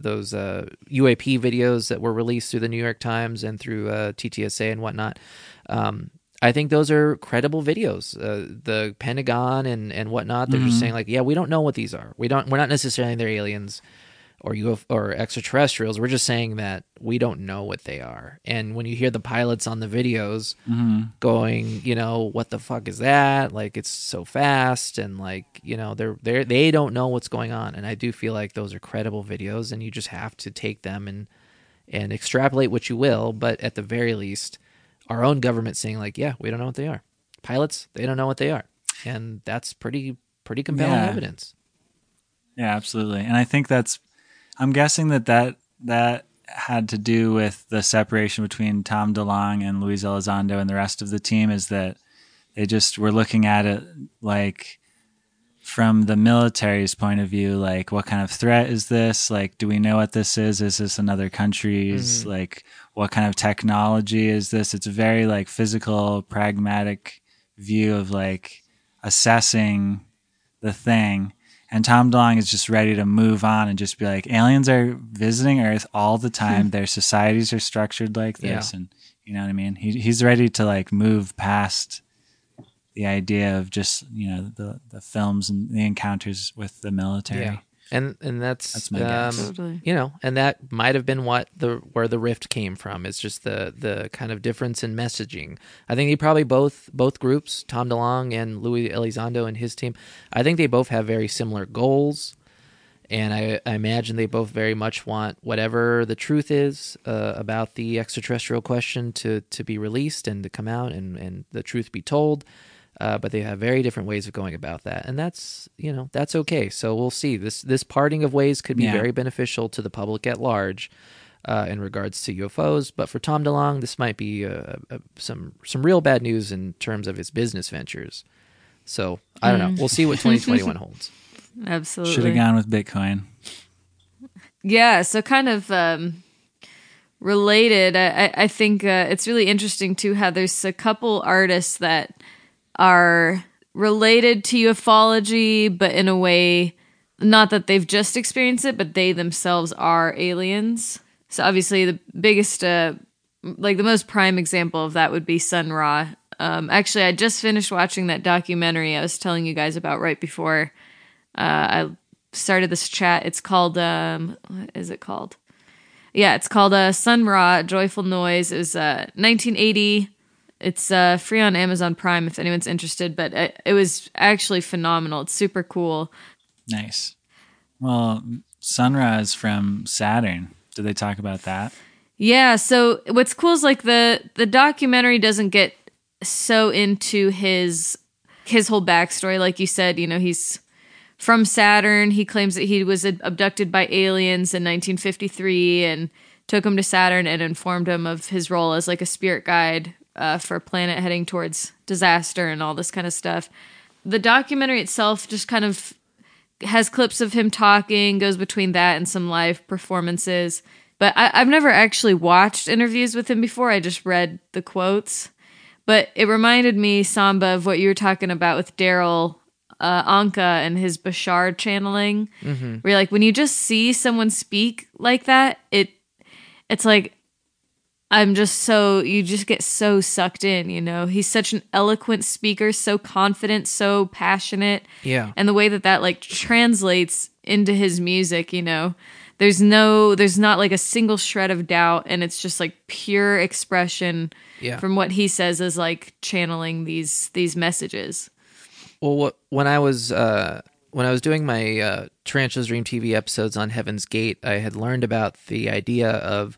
UAP videos that were released through the New York Times and through TTSA and whatnot. I think those are credible videos. The Pentagon and whatnot, they're just saying like, yeah, we don't know what these are. We're not necessarily they're aliens or UFO or extraterrestrials. We're just saying that we don't know what they are. And when you hear the pilots on the videos going, what the fuck is that? Like it's so fast, and like they don't know what's going on. And I do feel like those are credible videos, and you just have to take them and extrapolate what you will. But at the very least, our own government saying like, yeah, we don't know what they are. Pilots, they don't know what they are. And that's pretty compelling evidence. Yeah, absolutely. And I think I'm guessing that had to do with the separation between Tom DeLonge and Luis Elizondo and the rest of the team, is that they just were looking at it like from the military's point of view, like what kind of threat is this? Like, do we know what this is? Is this another country's like, what kind of technology is this? It's a very like physical, pragmatic view of like assessing the thing. And Tom DeLonge is just ready to move on and just be like, aliens are visiting Earth all the time. Their societies are structured like this. Yeah. And you know what I mean? He's ready to like move past the idea of just, the films and the encounters with the military. Yeah. And that's my guess. Totally. And that might have been where the rift came from. It's just the kind of difference in messaging. I think they probably both groups, Tom DeLonge and Louis Elizondo and his team, I think they both have very similar goals. And I imagine they both very much want whatever the truth is about the extraterrestrial question to be released and to come out and the truth be told. But they have very different ways of going about that, and that's okay. So we'll see. This parting of ways could be very beneficial to the public at large in regards to UFOs. But for Tom DeLonge, this might be some real bad news in terms of his business ventures. So I don't know. We'll see what 2021 holds. Absolutely. Should have gone with Bitcoin. Yeah, so kind of related, I think it's really interesting too how there's a couple artists that are related to ufology, but in a way, not that they've just experienced it, but they themselves are aliens. So obviously the biggest, the most prime example of that would be Sun Ra. Actually, I just finished watching that documentary I was telling you guys about right before I started this chat. It's called, what is it called? Yeah, it's called Sun Ra, Joyful Noise. It was 1980. It's free on Amazon Prime if anyone's interested, but it was actually phenomenal. It's super cool. Nice. Well, Sun Ra is from Saturn. Did they talk about that? Yeah, so what's cool is like the documentary doesn't get so into his whole backstory. Like you said, he's from Saturn. He claims that he was abducted by aliens in 1953 and took him to Saturn and informed him of his role as like a spirit guide for a planet heading towards disaster and all this kind of stuff. The documentary itself just kind of has clips of him talking, goes between that and some live performances. But I've never actually watched interviews with him before. I just read the quotes. But it reminded me, Samba, of what you were talking about with Daryl Anka and his Bashar channeling. Mm-hmm. Where like when you just see someone speak like that, it's like, you just get so sucked in, He's such an eloquent speaker, so confident, so passionate. Yeah. And the way that like translates into his music, there's not like a single shred of doubt, and it's just like pure expression from what he says is like channeling these messages. Well, when I was doing my Tarantula's Dream TV episodes on Heaven's Gate, I had learned about the idea of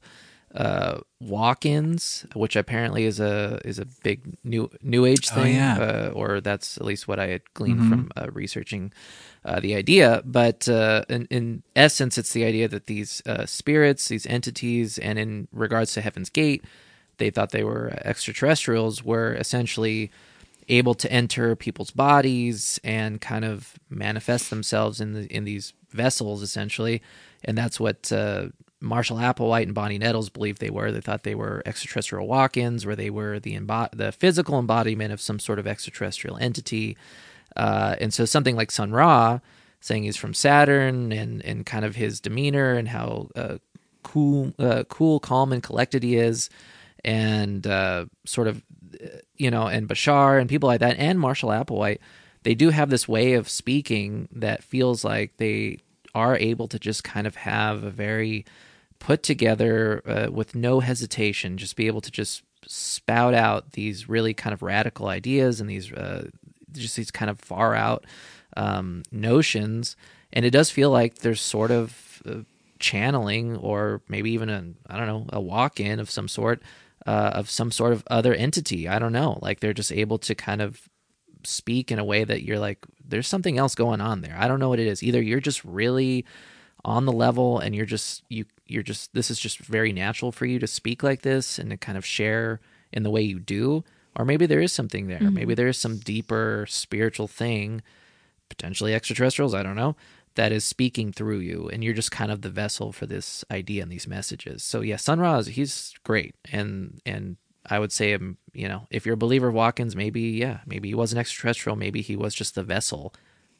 walk-ins, which apparently is a big new age thing, or that's at least what I had gleaned from researching the idea. But in essence, it's the idea that these spirits, these entities, and in regards to Heaven's Gate, they thought they were extraterrestrials, were essentially able to enter people's bodies and kind of manifest themselves in these vessels, essentially, and that's what Marshall Applewhite and Bonnie Nettles believed they were. They thought they were extraterrestrial walk-ins, where they were the physical embodiment of some sort of extraterrestrial entity. And so something like Sun Ra, saying he's from Saturn, and kind of his demeanor and how cool, calm, and collected he is, and sort of, and Bashar and people like that, and Marshall Applewhite, they do have this way of speaking that feels like they are able to just kind of have a very put together, with no hesitation, just be able to just spout out these really kind of radical ideas and these kind of far out notions. And it does feel like there's sort of channeling, or maybe even a walk-in of some sort of other entity. I don't know. Like they're just able to kind of speak in a way that you're like, there's something else going on there. I don't know what it is. Either you're just really on the level and you're just this is just very natural for you to speak like this and to kind of share in the way you do, or maybe there is something there. Mm-hmm. Maybe there is some deeper spiritual thing, potentially extraterrestrials, I don't know, that is speaking through you, and you're just kind of the vessel for this idea and these messages. So yeah, Sun Ra, he's great, and I would say, if you're a believer of walk-ins, maybe he was an extraterrestrial, maybe he was just the vessel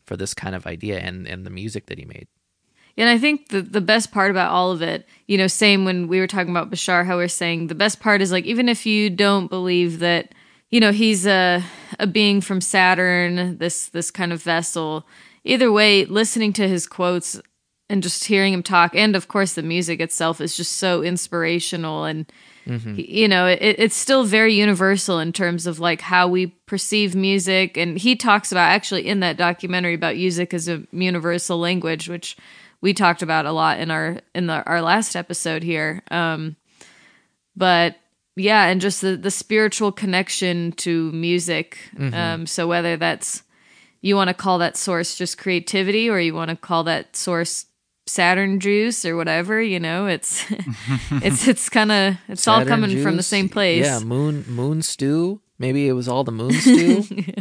for this kind of idea and the music that he made. And I think the best part about all of it, you know, same when we were talking about Bashar, how we're saying the best part is like, even if you don't believe that, you know, he's a being from Saturn, this kind of vessel, either way, listening to his quotes and just hearing him talk, and of course the music itself is just so inspirational, and you know, it's still very universal in terms of like how we perceive music. And he talks about, actually in that documentary, about music as a universal language, which we talked about a lot in our last episode here. But yeah, and just the spiritual connection to music. So whether that's, you want to call that source just creativity, or you want to call that source Saturn juice or whatever, you know, it's kind of, it's Saturn all coming juice, from the same place. Yeah, moon stew. Maybe it was all the moon stew.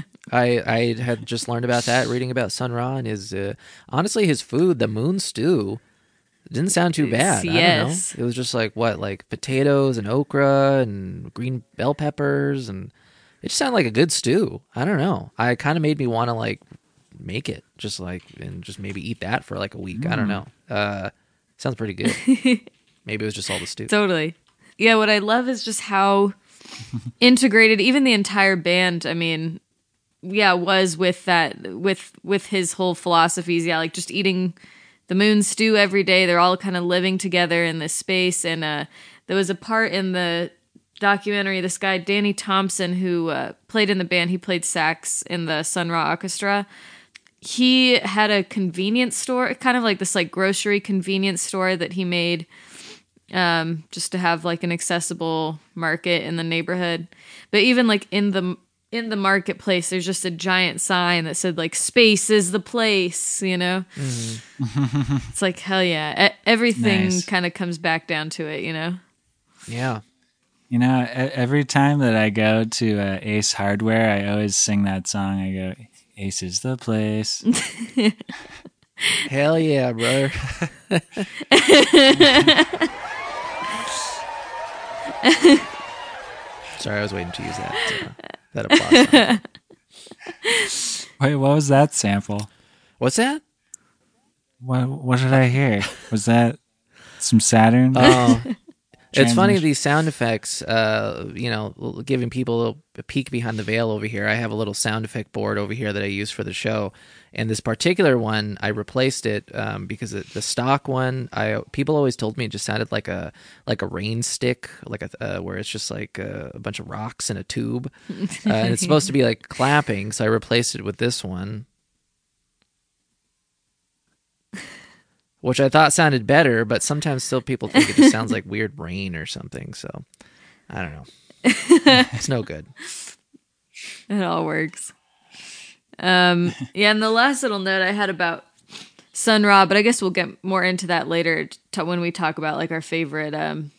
I had just learned about that reading about Sun Ra, and his honestly, his food, the moon stew, didn't sound too bad. Yes. I don't know. It was just like like potatoes and okra and green bell peppers, and it just sounded like a good stew. I don't know. I kind of made me want to like make it, just like, and just maybe eat that for like a week. I don't know. Sounds pretty good. Maybe it was just all the stew. Totally. Yeah, what I love is just how integrated even the entire band, I mean, yeah, was with that, with his whole philosophies. Yeah, like just eating the moon stew every day. They're all kind of living together in this space. And there was a part in the documentary, this guy Danny Thompson, who played in the band, he played sax in the Sun Ra Orchestra. He had a convenience store, kind of like this like grocery convenience store that he made just to have like an accessible market in the neighborhood. But even like in the marketplace, there's just a giant sign that said like "Space is the place," you know? It's like, hell yeah. Everything Nice. kind of comes back down to it, you know? Yeah. You know, every time that I go to Ace Hardware, I always sing that song. I go, "Ace is the place." Hell yeah, brother. Sorry, I was waiting to use that applause sound. Wait, what was that sample? What's that? What did I hear? Was that some Saturn? Oh, it's funny, Transmission. these sound effects, you know, giving people a peek behind the veil over here. I have a little sound effect board over here that I use for the show. And this particular one, I replaced it because the stock one, people always told me it just sounded like a rain stick, like where it's just like a bunch of rocks in a tube. And it's supposed to be like clapping, so I replaced it with this one, which I thought sounded better, but sometimes still people think it just sounds like weird rain or something. So I don't know. It's no good. It all works. Yeah, and the last little note I had about Sun Ra, but I guess we'll get more into that later when we talk about like our favorite,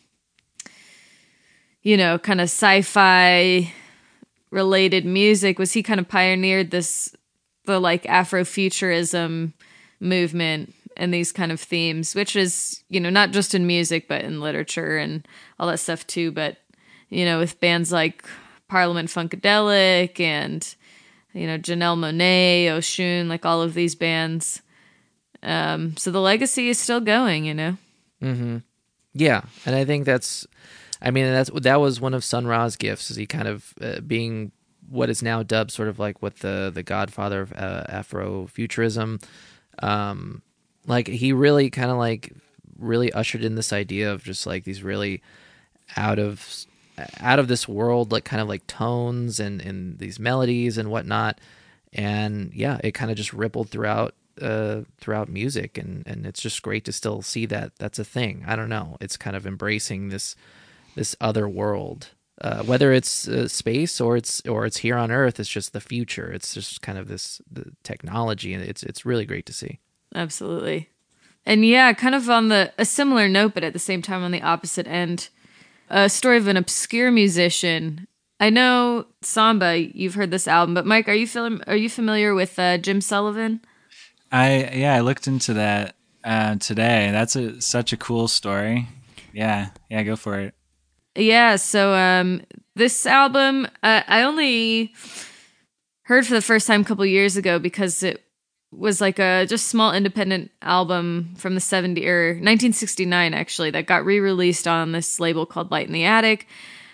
you know, kind of sci-fi related music, was he kind of pioneered the like Afrofuturism movement and these kind of themes, which is, you know, not just in music, but in literature and all that stuff too. But, you know, with bands like Parliament Funkadelic and, you know, Janelle Monáe, Oshun, like all of these bands. So the legacy is still going, you know? Mm-hmm. Yeah. And I think that was one of Sun Ra's gifts, is he kind of being what is now dubbed sort of like what the godfather of Afrofuturism. Like he really kind of like really ushered in this idea of just like these really out of this world, like kind of like tones and these melodies and whatnot. And yeah, it kind of just rippled throughout music, and it's just great to still see that that's a thing. I don't know. It's kind of embracing this other world, whether it's space or it's here on Earth. It's just the future. It's just kind of the technology, and it's really great to see. Absolutely. And yeah, kind of on a similar note, but at the same time on the opposite end, a story of an obscure musician. I know Samba, you've heard this album, but Mike, are you familiar with Jim Sullivan? I looked into that today. That's such a cool story. Yeah, go for it. Yeah, so this album I only heard for the first time a couple years ago because was like a just small independent album from the 1969 actually, that got re-released on this label called Light in the Attic.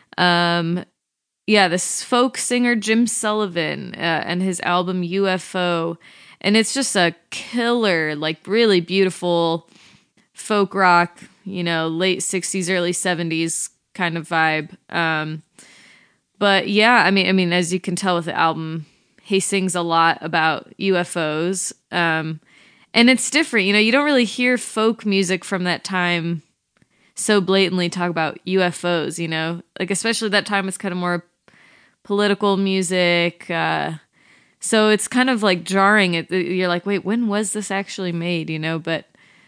This folk singer Jim Sullivan and his album UFO, and it's just a killer, like really beautiful folk rock, late 60s, early 70s kind of vibe. But yeah, I mean, as you can tell with the album, he sings a lot about UFOs. And it's different, you don't really hear folk music from that time so blatantly talk about UFOs, like especially that time it's kind of more political music. So it's kind of like jarring. You're like, wait, when was this actually made, But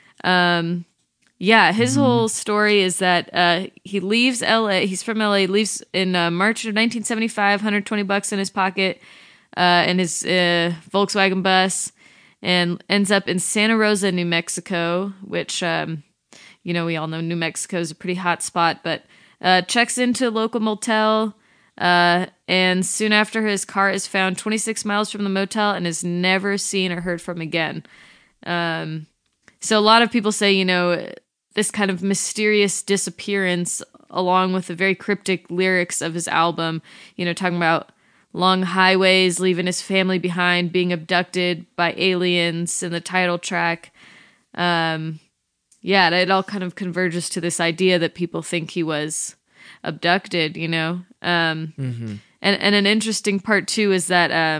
his whole story is that he leaves LA. He's from LA, leaves in March of 1975, $120 in his pocket, in his Volkswagen bus, and ends up in Santa Rosa, New Mexico, which, we all know New Mexico is a pretty hot spot, but checks into a local motel, and soon after his car is found 26 miles from the motel and is never seen or heard from again. So a lot of people say, this kind of mysterious disappearance, along with the very cryptic lyrics of his album, talking about long highways, leaving his family behind, being abducted by aliens in the title track. It all kind of converges to this idea that people think he was abducted, And an interesting part too is that,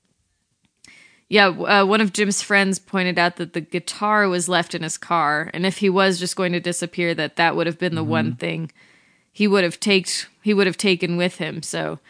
one of Jim's friends pointed out that the guitar was left in his car, and if he was just going to disappear, that would have been the one thing he would have taken with him. So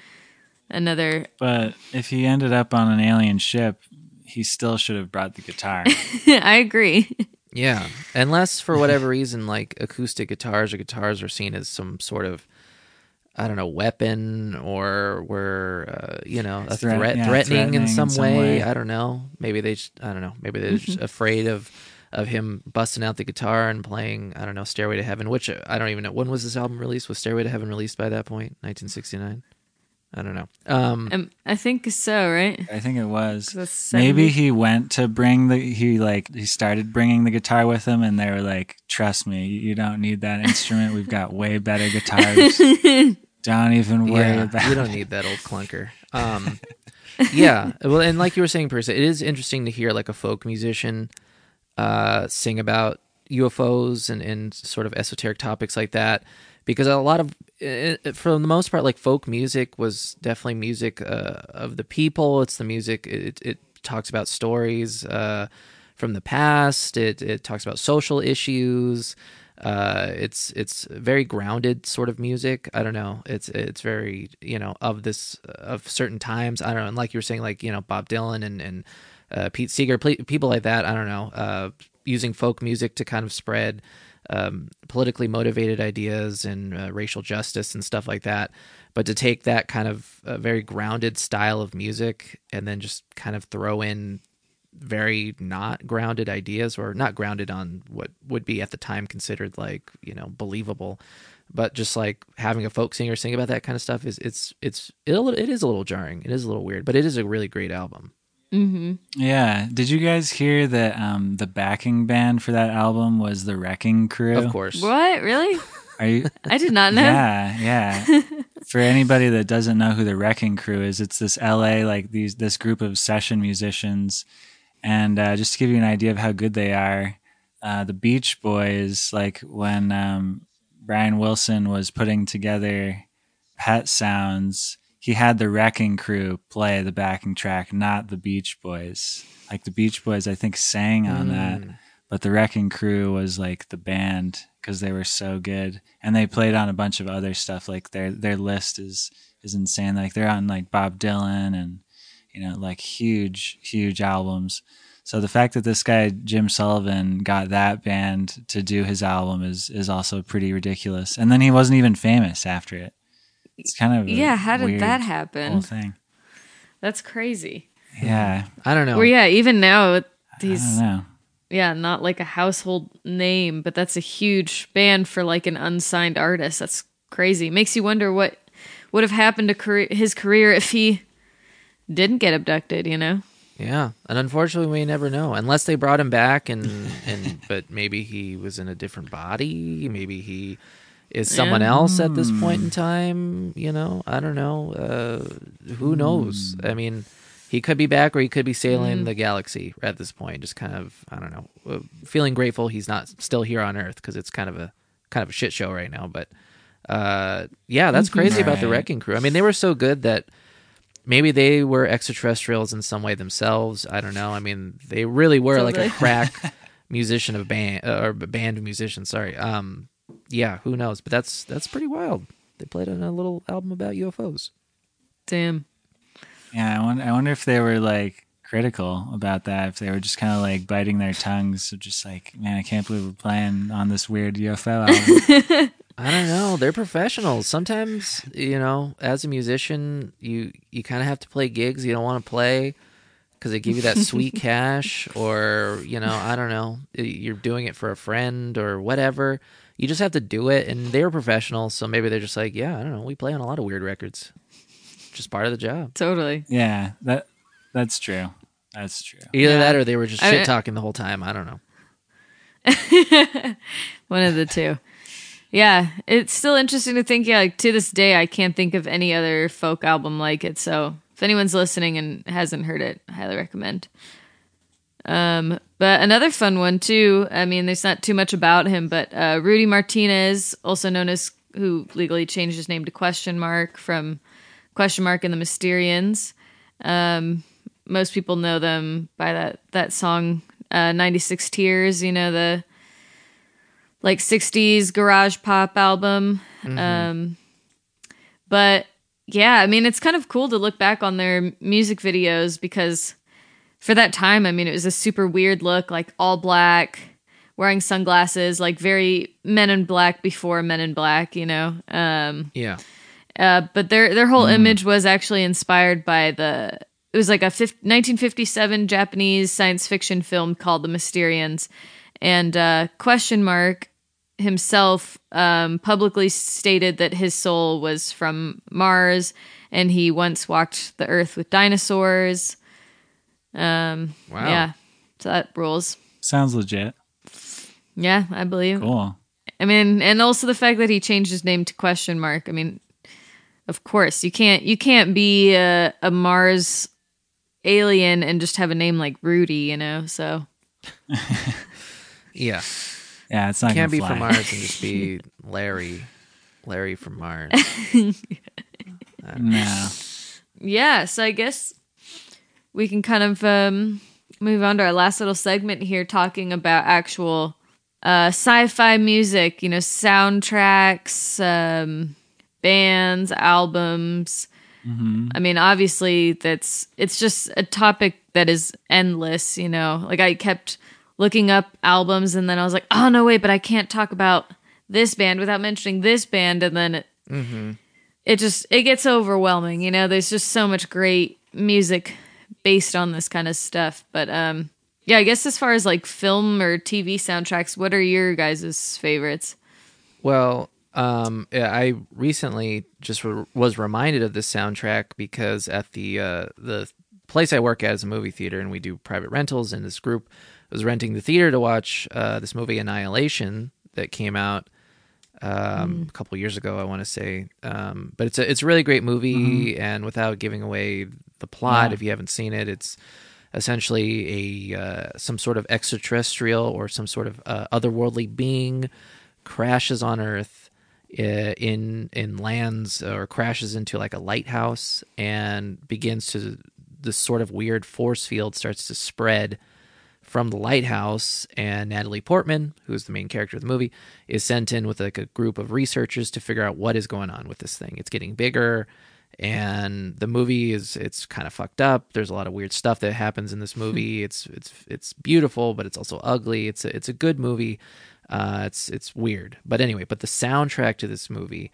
But if he ended up on an alien ship, he still should have brought the guitar. I agree. Yeah, unless for whatever reason, like acoustic guitars or guitars are seen as some sort of, I don't know, weapon, or were threatening in some way. I don't know. Maybe they're just afraid of him busting out the guitar and playing, I don't know, Stairway to Heaven, which I don't even know. When was this album released? Was Stairway to Heaven released by that point? 1969? I don't know. I think so, right? I think it was. That's Maybe he went to he started bringing the guitar with him, and they were like, "Trust me, you don't need that instrument. We've got way better guitars. Don't even worry about it. You don't need that old clunker." Well, and like you were saying, Persa, it is interesting to hear like a folk musician sing about UFOs and sort of esoteric topics like that. Because a lot of, for the most part, like folk music was definitely music of the people. It's the music. It talks about stories from the past. It talks about social issues. It's very grounded sort of music. I don't know. It's very of certain times. I don't know. And like you were saying, like Bob Dylan and Pete Seeger, people like that. I don't know. Using folk music to kind of spread politically motivated ideas and racial justice and stuff like that, but to take that kind of very grounded style of music and then just kind of throw in very not grounded ideas, or not grounded on what would be at the time considered like believable, but just like having a folk singer sing about that kind of stuff it is a little jarring. It is a little weird, but it is a really great album. Mm-hmm. Yeah. Did you guys hear that the backing band for that album was the Wrecking Crew? Of course. What? Really? I did not know. Yeah. For anybody that doesn't know who the Wrecking Crew is, it's this LA, like this group of session musicians. And just to give you an idea of how good they are, the Beach Boys, like when Brian Wilson was putting together Pet Sounds, he had the Wrecking Crew play the backing track, not the Beach Boys. Like the Beach Boys, I think, sang on that, but the Wrecking Crew was like the band because they were so good, and they played on a bunch of other stuff. Like their list is insane. Like they're on like Bob Dylan and like huge albums. So the fact that this guy Jim Sullivan got that band to do his album is also pretty ridiculous. And then he wasn't even famous after it. It's kind of how did that happen? Whole thing. That's crazy. Yeah, I don't know. Well, yeah, even now he's I don't know. not like a household name, but that's a huge band for like an unsigned artist. That's crazy. Makes you wonder what would have happened to his career if he didn't get abducted. Yeah, and unfortunately, we never know unless they brought him back, and but maybe he was in a different body. Maybe he is someone else at this point in time. You know, I don't know. Who knows? I mean, he could be back, or he could be sailing the galaxy at this point. Just kind of, I don't know, feeling grateful he's not still here on Earth because it's kind of a shit show right now. But yeah, that's crazy about the Wrecking Crew. I mean, they were so good that. Maybe they were extraterrestrials in some way themselves. I don't know. I mean, they really were like a crack musician of band or band of musicians. Sorry. Yeah. Who knows? But that's pretty wild. They played on a little album about UFOs. Damn. Yeah, I wonder if they were like critical about that. If they were just kind of like biting their tongues, or just like, man, I can't believe we're playing on this weird UFO album. I don't know. They're professionals. Sometimes, you know, as a musician, you kind of have to play gigs you don't want to play because they give you that sweet cash, or, you know, I don't know, you're doing it for a friend or whatever. You just have to do it, and they're professionals, so maybe they're just like, yeah, I don't know, we play on a lot of weird records. Just part of the job. Totally. Yeah, that's true. That's true. Either that or they were just shit-talking the whole time. I don't know. One of the two. Yeah, it's still interesting to think, like, to this day, I can't think of any other folk album like it. So if anyone's listening and hasn't heard it, I highly recommend. But another fun one, too, I mean, there's not too much about him, but Rudy Martinez, also known as, who legally changed his name to Question Mark from Question Mark and the Mysterians. Most people know them by that song, 96 Tears, you know, the like 60s garage pop album. But yeah, I mean, it's kind of cool to look back on their music videos because for that time, I mean, it was a super weird look, like all black, wearing sunglasses, like very Men in Black before Men in Black, you know? Yeah. But their whole image was actually inspired by it was like a 1957 Japanese science fiction film called The Mysterians. And Question Mark himself publicly stated that his soul was from Mars, and he once walked the Earth with dinosaurs. Wow. Yeah, so that rules. Sounds legit. Yeah, I believe. Cool. I mean, and also the fact that he changed his name to Question Mark. I mean, of course, you can't be a Mars alien and just have a name like Rudy, you know, so. Yeah. Yeah, it's not can't be fly. from Mars and just be Larry from Mars. No. Yeah, so I guess we can kind of move on to our last little segment here, talking about actual sci-fi music, you know, soundtracks, bands, albums. I mean, obviously it's just a topic that is endless, you know, like I kept looking up albums and then I was like, oh no, wait, but I can't talk about this band without mentioning this band. And then it gets overwhelming, you know, there's just so much great music based on this kind of stuff. But yeah, I guess as far as like film or TV soundtracks, what are your guys' favorites? Well, I recently just was reminded of this soundtrack because at the place I work at is a movie theater, and we do private rentals. And this group was renting the theater to watch this movie Annihilation that came out a couple years ago, I want to say. But it's a really great movie, and without giving away the plot, if you haven't seen it, it's essentially some sort of extraterrestrial or some sort of otherworldly being crashes on Earth in lands, or crashes into like a lighthouse, and this sort of weird force field starts to spread from the lighthouse, and Natalie Portman, who's the main character of the movie, is sent in with like a group of researchers to figure out what is going on with this thing. It's getting bigger, and the movie it's kind of fucked up. There's a lot of weird stuff that happens in this movie. It's beautiful, but it's also ugly. It's a good movie. It's weird, but anyway. But the soundtrack to this movie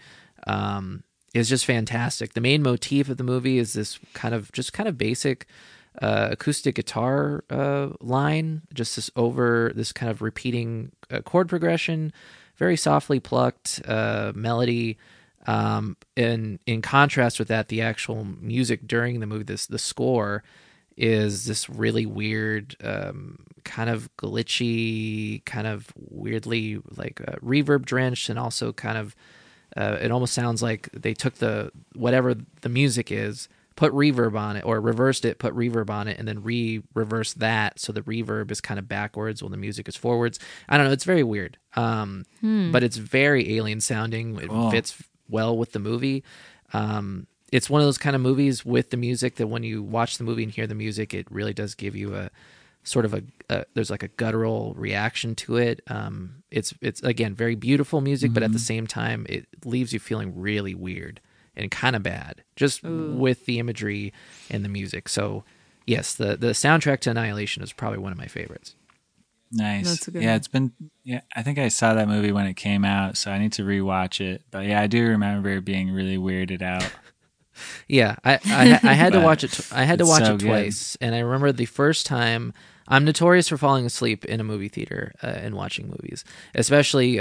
is just fantastic. The main motif of the movie is this kind of basic acoustic guitar line, just this kind of repeating chord progression, very softly plucked melody. And in contrast with that, the actual music during the movie, the score is this really weird, kind of glitchy, kind of weirdly like reverb drenched, and also kind of it almost sounds like they took whatever the music is, put reverb on it, or reversed it, put reverb on it, and then reversed that, so the reverb is kind of backwards when the music is forwards. I don't know, it's very weird, but it's very alien sounding. It fits well with the movie. It's one of those kind of movies with the music that when you watch the movie and hear the music, it really does give you a sort of there's like a guttural reaction to it. It's again very beautiful music, but at the same time, it leaves you feeling really weird and kind of bad just with the imagery and the music. So yes, the soundtrack to Annihilation is probably one of my favorites. Nice. That's a good yeah, one. it's been. Yeah, I think I saw that movie when it came out, so I need to rewatch it. But yeah, I do remember being really weirded out. Yeah, I had to But watch it. I had to it's watch so it good. twice, and I remember the first time. I'm notorious for falling asleep in a movie theater and watching movies, especially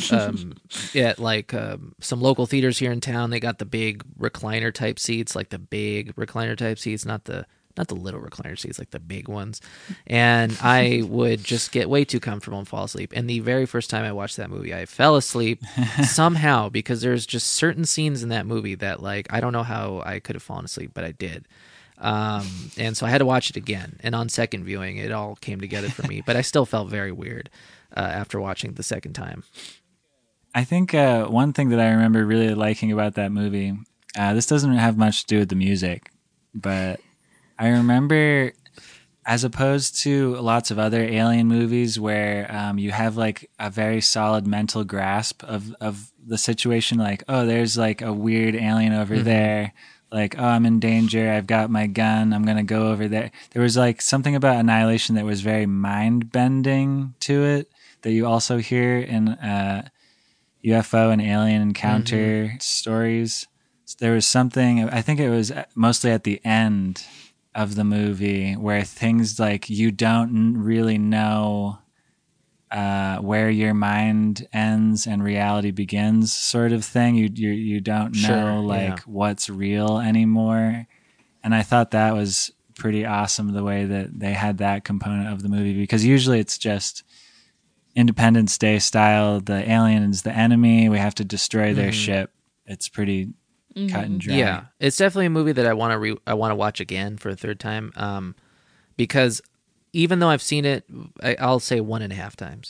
at like some local theaters here in town. They got the big recliner type seats, like the big recliner type seats, not the little recliner seats, like the big ones. And I would just get way too comfortable and fall asleep. And the very first time I watched that movie, I fell asleep somehow, because there's just certain scenes in that movie that, like, I don't know how I could have fallen asleep, but I did. And so I had to watch it again. And on second viewing, it all came together for me. But I still felt very weird after watching it the second time. I think one thing that I remember really liking about that movie, this doesn't have much to do with the music, but I remember, as opposed to lots of other alien movies where you have like a very solid mental grasp of the situation, like, oh, there's like a weird alien over there, like, oh, I'm in danger, I've got my gun, I'm going to go over there. There was like something about Annihilation that was very mind-bending to it that you also hear in UFO and alien encounter stories. There was something, I think it was mostly at the end of the movie, where things like you don't really know where your mind ends and reality begins, sort of thing. You don't know what's real anymore. And I thought that was pretty awesome, the way that they had that component of the movie, because usually it's just Independence Day style. The alien is the enemy. We have to destroy their ship. It's pretty cut and dry. Yeah, it's definitely a movie that I want to watch again for a third time, because even though I've seen it, I'll say 1.5 times,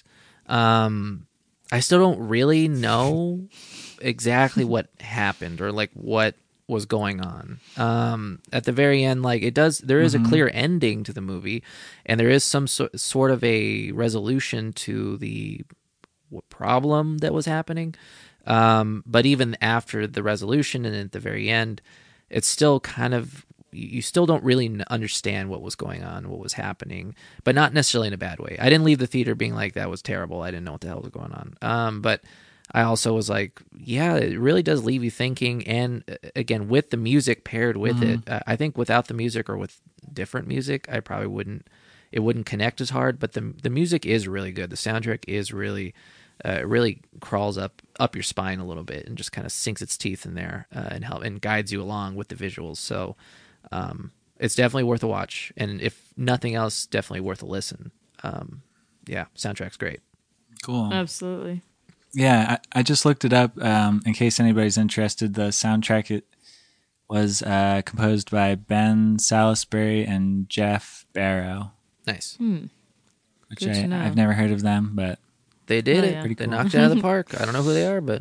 I still don't really know exactly what happened or like what was going on. At the very end, like there is a clear ending to the movie, and there is some sort of a resolution to the problem that was happening. But even after the resolution and at the very end, it's still kind of, you still don't really understand what was going on, what was happening, but not necessarily in a bad way. I didn't leave the theater being like, that was terrible, I didn't know what the hell was going on. But I also was like, yeah, it really does leave you thinking. And again, with the music paired with it, I think without the music or with different music, I probably it wouldn't connect as hard. But the music is really good. The soundtrack is really, it really crawls up your spine a little bit and just kind of sinks its teeth in there and guides you along with the visuals. So it's definitely worth a watch, and if nothing else, definitely worth a listen. Yeah, soundtrack's great. Cool. Absolutely. Yeah, I just looked it up in case anybody's interested. The soundtrack, it was composed by Ben Salisbury and Jeff Barrow, Nice. which Good to know. I've never heard of them, but They did Oh, it. yeah. Pretty They cool. knocked it out of the park. I don't know who they are, but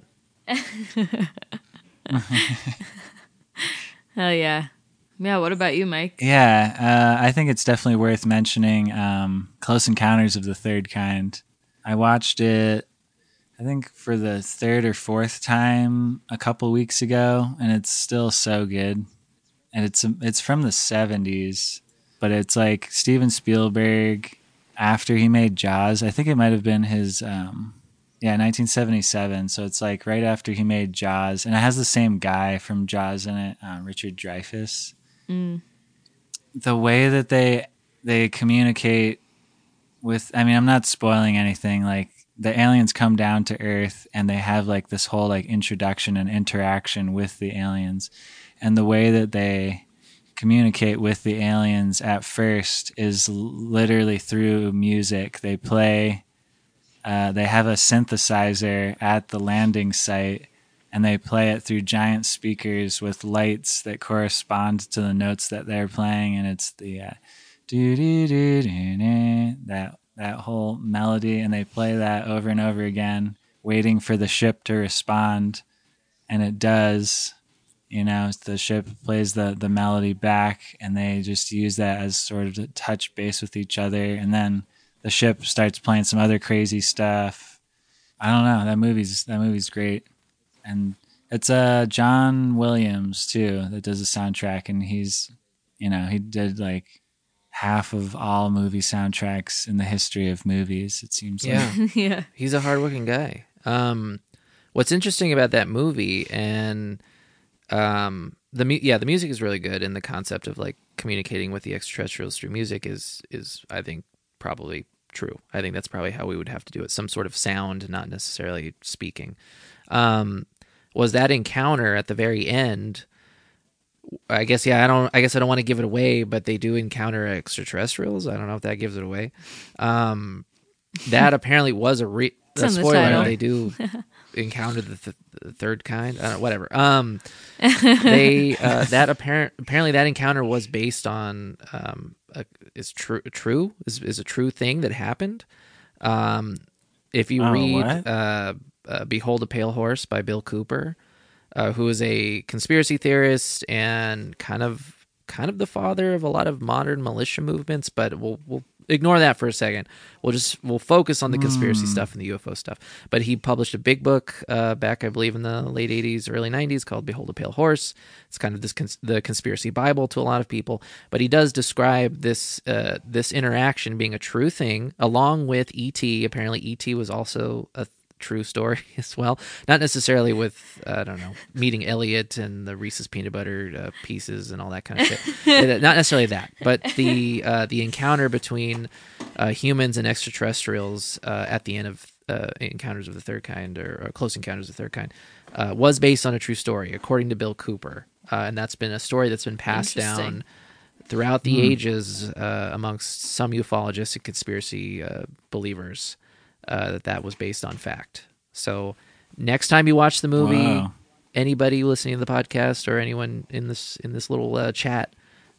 Hell yeah. Yeah, what about you, Mike? yeah, I think it's definitely worth mentioning Close Encounters of the Third Kind. I watched it, I think, for the third or fourth time a couple weeks ago, and it's still so good. And it's from the 70s, but it's like Steven Spielberg after he made Jaws. I think it might have been his 1977. So it's like right after he made Jaws, and it has the same guy from Jaws in it, Richard Dreyfuss. The way that they communicate with, I mean, I'm not spoiling anything, like the aliens come down to Earth and they have like this whole like introduction and interaction with the aliens, and the way that they communicate with the aliens at first is literally through music. They play, they have a synthesizer at the landing site, and they play it through giant speakers with lights that correspond to the notes that they're playing, and it's the that whole melody, and they play that over and over again, waiting for the ship to respond, and it does. The ship plays the melody back, and they just use that as sort of to touch base with each other. And then the ship starts playing some other crazy stuff. I don't know. That movie's great. And it's John Williams too that does the soundtrack, and he's, he did like half of all movie soundtracks in the history of movies, it seems like. Yeah. He's a hardworking guy. What's interesting about that movie, and the music is really good, and the concept of like communicating with the extraterrestrials through music is I think probably true. I think that's probably how we would have to do it. Some sort of sound, not necessarily speaking. Was that encounter at the very end? I guess I don't want to give it away, but they do encounter extraterrestrials. I don't know if that gives it away. That apparently was a It's in the spoiler. title. They do encounter the third kind. Whatever. Apparently that encounter was based on is a true thing that happened. If you read Behold a Pale Horse by Bill Cooper, who is a conspiracy theorist and kind of the father of a lot of modern militia movements, but we'll ignore that for a second. We'll focus on the conspiracy stuff and the UFO stuff. But he published a big book back, I believe, in the late 80s, early 90s called Behold a Pale Horse. It's kind of the conspiracy Bible to a lot of people. But he does describe this interaction being a true thing, along with E.T. Apparently E.T. was also a true story as well. Not necessarily with, I don't know, meeting Elliot and the Reese's peanut butter pieces and all that kind of shit. Not necessarily that, but the encounter between humans and extraterrestrials at the end of Encounters of the Third Kind, or Close Encounters of the Third Kind, was based on a true story, according to Bill Cooper. And that's been a story that's been passed down throughout the ages amongst some ufologists and conspiracy believers. That was based on fact. So next time you watch the movie, anybody listening to the podcast or anyone in this little chat,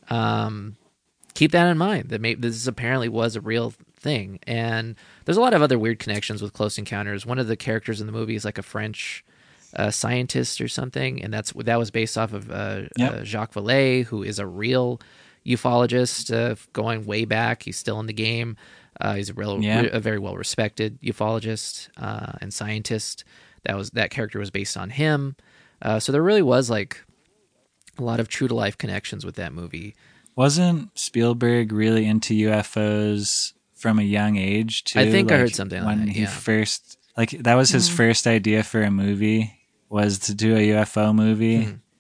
keep that in mind, that this apparently was a real thing. And there's a lot of other weird connections with Close Encounters. One of the characters in the movie is like a French scientist or something, and that was based off of Jacques Vallée, who is a real ufologist going way back. He's still in the game. He's a very well respected ufologist and scientist. That character was based on him. So there really was like a lot of true to life connections with that movie. Wasn't Spielberg really into UFOs from a young age too? I think I heard something like when that. he first, that was his first idea for a movie, was to do a UFO movie.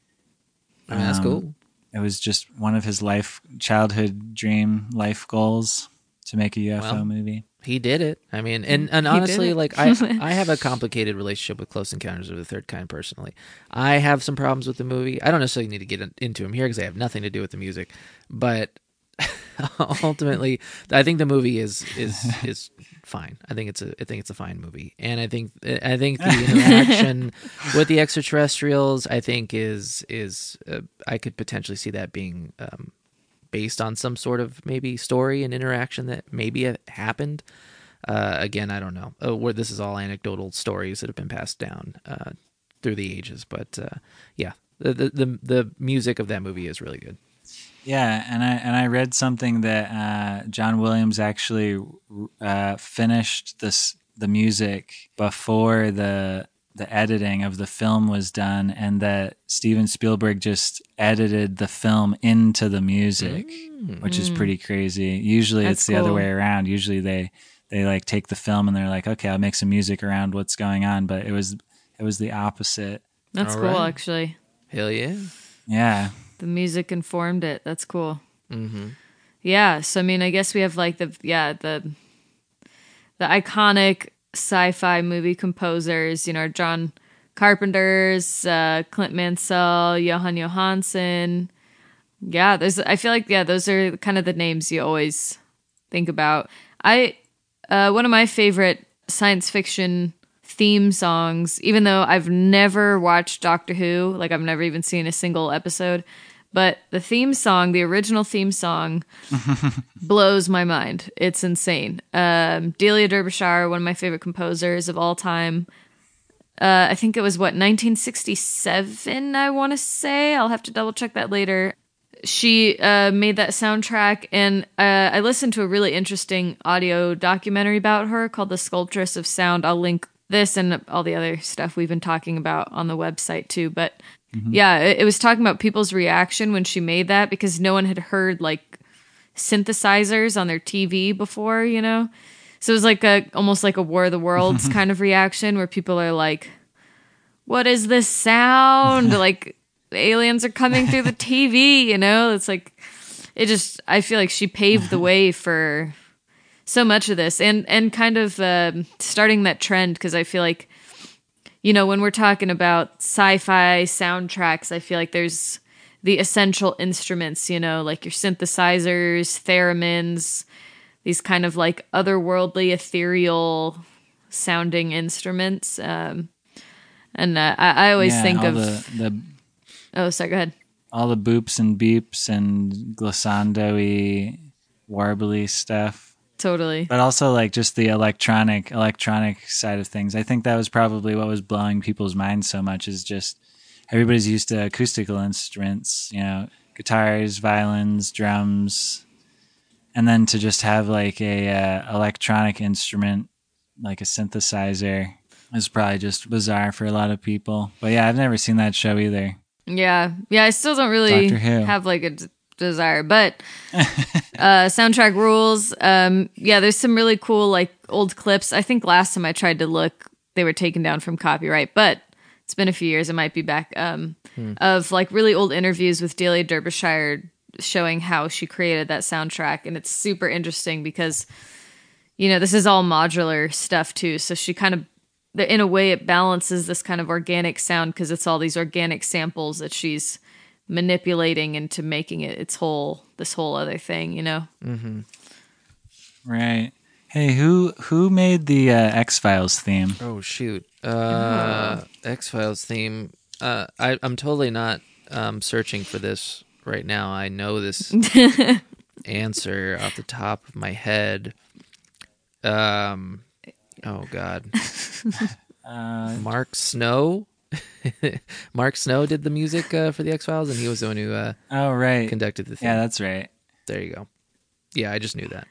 I mean, that's cool. It was just one of his childhood dream life goals, to make a UFO movie. He did it. I mean, and honestly, like I have a complicated relationship with Close Encounters of the Third Kind personally. I have some problems with the movie. I don't necessarily need to get into them here because they have nothing to do with the music. But ultimately, I think the movie is fine. I think it's a fine movie, and I think the interaction with the extraterrestrials, I think is I could potentially see that being based on some sort of maybe story and interaction that maybe happened. Again, I don't know. Where this is all anecdotal stories that have been passed down through the ages. But the music of that movie is really good. Yeah, and I read something that John Williams actually finished the music before the editing of the film was done, and that Steven Spielberg just edited the film into the music, which is pretty crazy. Usually it's the other way around. Usually they like take the film and they're like, okay, I'll make some music around what's going on, but it was the opposite. That's cool, actually. Hell yeah. Yeah. The music informed it. That's cool. Mm-hmm. Yeah, so I mean, I guess we have like the iconic sci-fi movie composers, John Carpenter's, Clint Mansell, Johan Johansson, Yeah, I feel like those are kind of the names you always think about. One of my favorite science fiction theme songs, even though I've never watched Doctor Who, like I've never even seen a single episode, but the theme song, the original theme song, blows my mind. It's insane. Delia Derbyshire, one of my favorite composers of all time. I think it was 1967, I want to say. I'll have to double check that later. She made that soundtrack, and I listened to a really interesting audio documentary about her called The Sculptress of Sound. I'll link this and all the other stuff we've been talking about on the website too. But yeah, it was talking about people's reaction when she made that, because no one had heard like synthesizers on their TV before, you know? So it was like almost like a War of the Worlds kind of reaction, where people are like, what is this sound? Like, aliens are coming through the TV, you know? It's like, I feel like she paved the way for so much of this, and kind of starting that trend, because I feel like, you know, when we're talking about sci-fi soundtracks, I feel like there's the essential instruments, you know, like your synthesizers, theremins, these kind of like otherworldly, ethereal sounding instruments. And I always think of the oh, sorry, go ahead. All the boops and beeps and glissando-y, warbly stuff. Totally. But also like just the electronic side of things. I think that was probably what was blowing people's minds so much, is just everybody's used to acoustical instruments, you know, guitars, violins, drums, and then to just have like a electronic instrument, like a synthesizer, is probably just bizarre for a lot of people. But yeah, I've never seen that show either. Yeah, I still don't really have like a desire, but soundtrack rules. Yeah, there's some really cool like old clips. I think last time I tried to look, they were taken down from copyright, but it's been a few years. It might be back. Of like really old interviews with Delia Derbyshire showing how she created that soundtrack, and it's super interesting because, you know, this is all modular stuff too. So she kind of, in a way, it balances this kind of organic sound, because it's all these organic samples that she's manipulating into making it this whole other thing, you know? Mm-hmm. Right. Hey, who made the X-Files theme? Oh, shoot. X-Files theme. I'm totally not searching for this right now. I know this answer off the top of my head. Oh, God. Mark Snow? Mark Snow did the music for the X-Files, and he was the one who conducted the theme. Yeah, that's right. There you go. Yeah, I just knew that.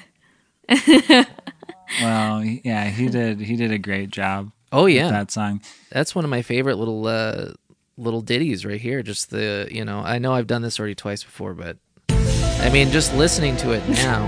Well, yeah, he did a great job. Oh yeah, with that song. That's one of my favorite little ditties right here. Just the, you know, I know I've done this already twice before, but I mean, just listening to it now.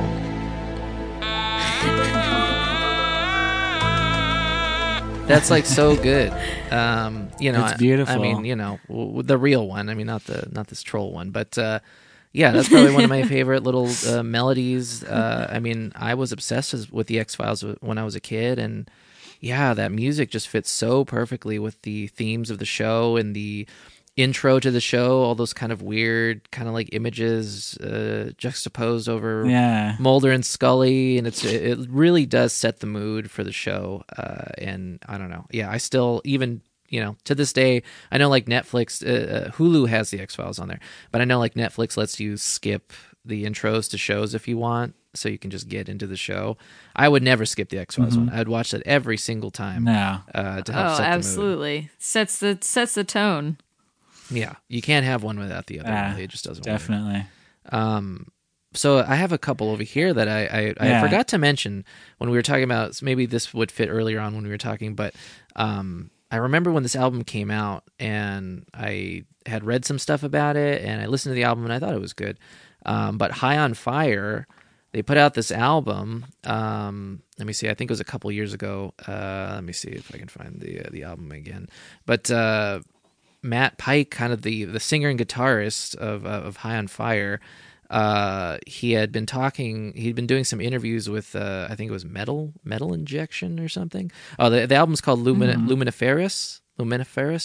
That's like so good. You know, it's beautiful. I mean, you know, the real one. I mean, not this troll one, but yeah, that's probably one of my favorite little melodies. I mean, I was obsessed with the X-Files when I was a kid, and yeah, that music just fits so perfectly with the themes of the show and the intro to the show. All those kind of weird, kind of like images juxtaposed over Mulder and Scully, and it really does set the mood for the show. And I don't know, yeah, I still, even, you know, to this day, I know like Netflix, Hulu has the X-Files on there, but I know like Netflix lets you skip the intros to shows if you want, so you can just get into the show. I would never skip the X-Files one. I'd watch that every single time. No. To help set absolutely. the mood. Sets the tone. Yeah, you can't have one without the other. It just doesn't work. Definitely. So I have a couple over here that I forgot to mention when we were talking about, maybe this would fit earlier on when we were talking, but I remember when this album came out, and I had read some stuff about it, and I listened to the album, and I thought it was good. But High on Fire, they put out this album. Let me see. I think it was a couple years ago. Let me see if I can find the album again. But Matt Pike, kind of the singer and guitarist of High on Fire, he'd been doing some interviews with I think it was Metal Injection or something. Oh, the album's called Luminiferous.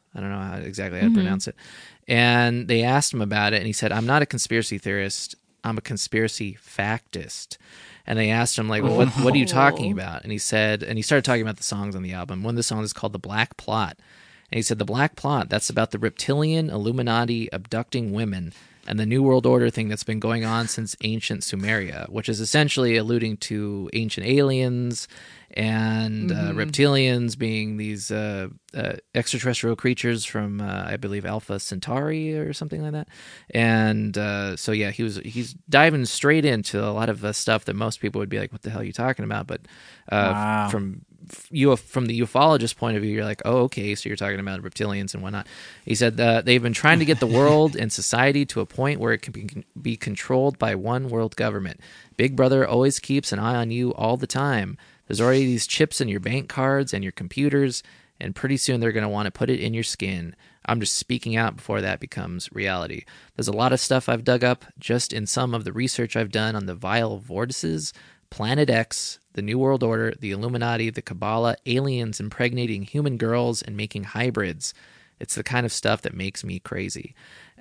I don't know exactly how to pronounce it. And they asked him about it, and he said, "I'm not a conspiracy theorist. I'm a conspiracy factist." And they asked him, like, well, what are you talking about? And he said, and he started talking about the songs on the album. One of the songs is called The Black Plot. And he said, the Black Plot, that's about the reptilian Illuminati abducting women and the New World Order thing that's been going on since ancient Sumeria, which is essentially alluding to ancient aliens and reptilians being these extraterrestrial creatures from, I believe, Alpha Centauri or something like that. And so, yeah, he's diving straight into a lot of stuff that most people would be like, what the hell are you talking about? But from the ufologist point of view, you're like, oh, okay, so you're talking about reptilians and whatnot. He said they've been trying to get the world and society to a point where it can be controlled by one world government. Big Brother always keeps an eye on you all the time. There's already these chips in your bank cards and your computers, and pretty soon they're going to want to put it in your skin. I'm just speaking out before that becomes reality. There's a lot of stuff I've dug up just in some of the research I've done on the Vile Vortices, Planet X, the New World Order, the Illuminati, the Kabbalah, aliens impregnating human girls and making hybrids. It's the kind of stuff that makes me crazy.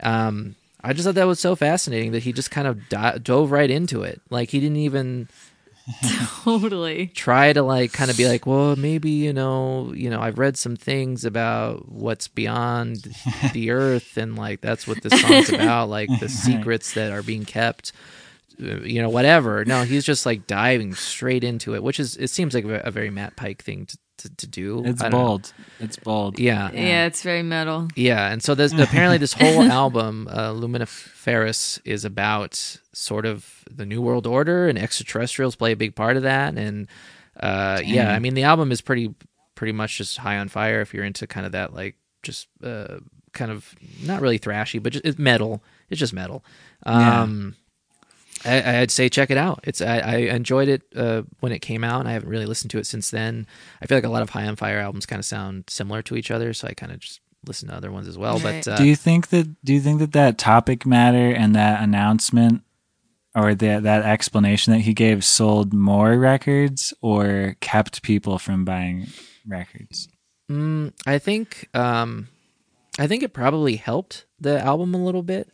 I just thought that was so fascinating that he just kind of dove right into it. Like, he didn't even Totally. try to like kind of be like, well, maybe, you know, I've read some things about what's beyond the earth, and like that's what this song's about, like the secrets that are being kept, whatever. No, he's just like diving straight into it, which it seems like a very Matt Pike thing to do. It's I don't know. bold. It's bold. Yeah. Yeah, it's very metal. Yeah, and so there's apparently this whole album, Luminiferous, is about sort of the New World Order, and extraterrestrials play a big part of that. And yeah, I mean, the album is pretty much just high on fire if you're into kind of that, like, just kind of not really thrashy, but it's metal. It's just metal. I'd say check it out. I enjoyed it when it came out, and I haven't really listened to it since then. I feel like a lot of High on Fire albums kind of sound similar to each other, so I kind of just listen to other ones as well. Right. But Do you think that topic matter and that announcement or that explanation that he gave sold more records or kept people from buying records? I think it probably helped the album a little bit.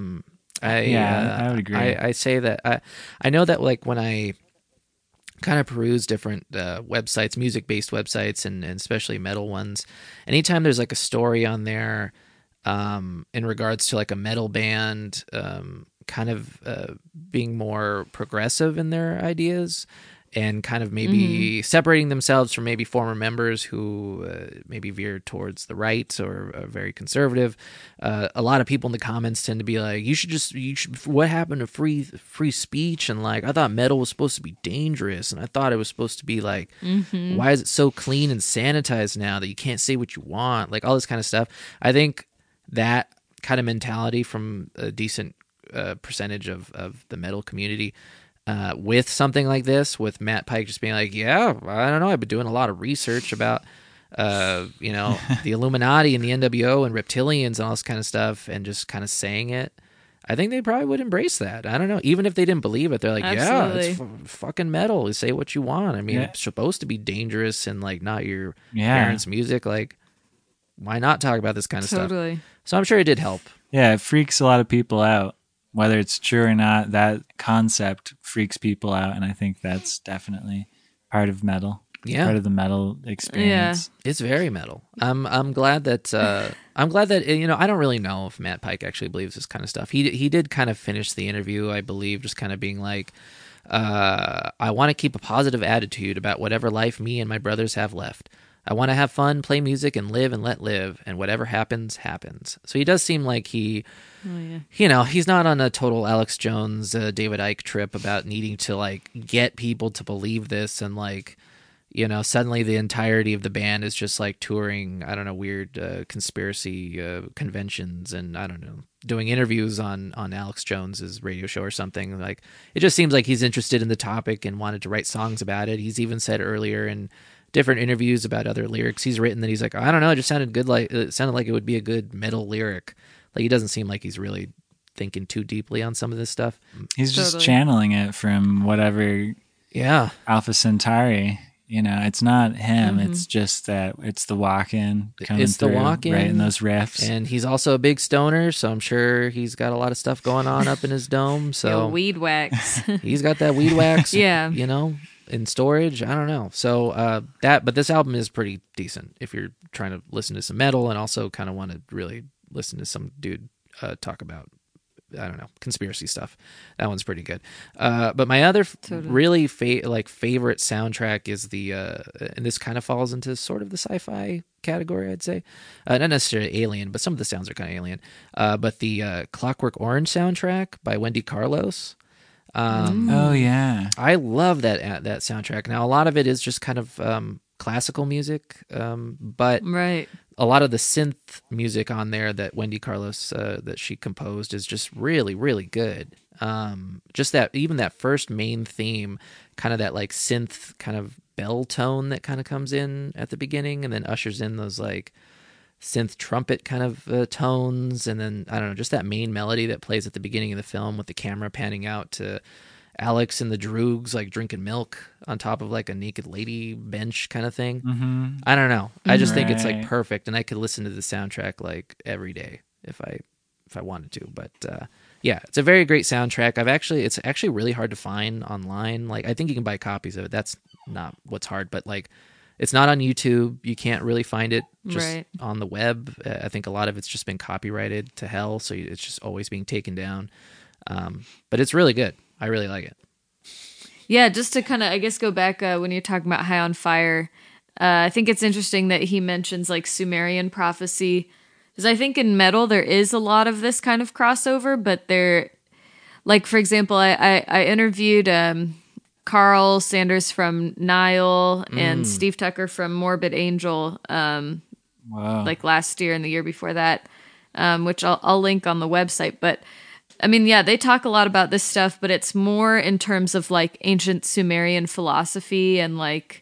I would agree. I say that I know that, like, when I kind of peruse different websites, music-based websites, and especially metal ones, anytime there's like a story on there in regards to like a metal band kind of being more progressive in their ideas and kind of maybe separating themselves from maybe former members who maybe veered towards the right or are very conservative. A lot of people in the comments tend to be like, you should what happened to free speech? And like, I thought metal was supposed to be dangerous, and I thought it was supposed to be like, why is it so clean and sanitized now that you can't say what you want? Like, all this kind of stuff. I think that kind of mentality from a decent percentage of the metal community, with something like this, with Matt Pike just being like, yeah, I don't know, I've been doing a lot of research about, the Illuminati and the NWO and reptilians and all this kind of stuff, and just kind of saying it, I think they probably would embrace that. I don't know. Even if they didn't believe it, they're like, Absolutely. yeah, it's fucking metal. Say what you want. I mean, it's supposed to be dangerous and like not your parents' music. Like, why not talk about this kind of stuff? Totally. So I'm sure it did help. Yeah, it freaks a lot of people out. Whether it's true or not, that concept freaks people out, and I think that's definitely part of metal. Yeah, part of the metal experience. Yeah. It's very metal. I'm glad that I don't really know if Matt Pike actually believes this kind of stuff. He did kind of finish the interview, I believe, just kind of being like, I want to keep a positive attitude about whatever life me and my brothers have left. I want to have fun, play music, and live and let live, and whatever happens, happens. So he does seem like he's not on a total Alex Jones, David Icke trip about needing to like get people to believe this, and like, suddenly the entirety of the band is just like touring, I don't know, weird conspiracy conventions, and I don't know, doing interviews on Alex Jones's radio show or something. Like, it just seems like he's interested in the topic and wanted to write songs about it. He's even said earlier in different interviews about other lyrics he's written that he's like, I don't know, it just sounded good. Like, it sounded like it would be a good metal lyric. Like, he doesn't seem like he's really thinking too deeply on some of this stuff. He's just channeling it from whatever Alpha Centauri You know, it's not him. It's just that it's the walk-in coming It's the through, walk-in. right in those riffs. And he's also a big stoner, so I'm sure he's got a lot of stuff going on up in his dome. So Weed wax. he's got that weed wax, Yeah. you know, in storage. I don't know. So but this album is pretty decent if you're trying to listen to some metal and also kind of want to really listen to some dude talk about, I don't know, conspiracy stuff. That one's pretty good. But my other really favorite soundtrack is the and this kind of falls into sort of the sci-fi category, I'd say. Not necessarily alien, but some of the sounds are kind of alien. But the Clockwork Orange soundtrack by Wendy Carlos. Oh yeah, I love that soundtrack. Now a lot of it is just kind of classical music, but Right. a lot of the synth music on there that Wendy Carlos that she composed is just really, really good. Just that, even that first main theme, kind of that like synth kind of bell tone that kind of comes in at the beginning and then ushers in those like synth trumpet kind of tones, and then I don't know, just that main melody that plays at the beginning of the film with the camera panning out to Alex and the Droogs like drinking milk on top of like a naked lady bench kind of thing. Mm-hmm. I don't know. I just think it's like Right. perfect, and I could listen to the soundtrack like every day if I wanted to. But yeah, it's a very great soundtrack. It's actually really hard to find online. Like I think you can buy copies of it. That's not what's hard, but like it's not on YouTube. You can't really find it just Right. on the web. I think a lot of it's just been copyrighted to hell, so it's just always being taken down. But it's really good. I really like it. Yeah, just to kind of, I guess, go back when you're talking about High on Fire, I think it's interesting that he mentions like Sumerian prophecy, because I think in metal there is a lot of this kind of crossover, but there, like for example, I interviewed Carl Sanders from Nile and Steve Tucker from Morbid Angel, Wow. like last year and the year before that, which I'll link on the website. But I mean, yeah, they talk a lot about this stuff, but it's more in terms of like ancient Sumerian philosophy and like,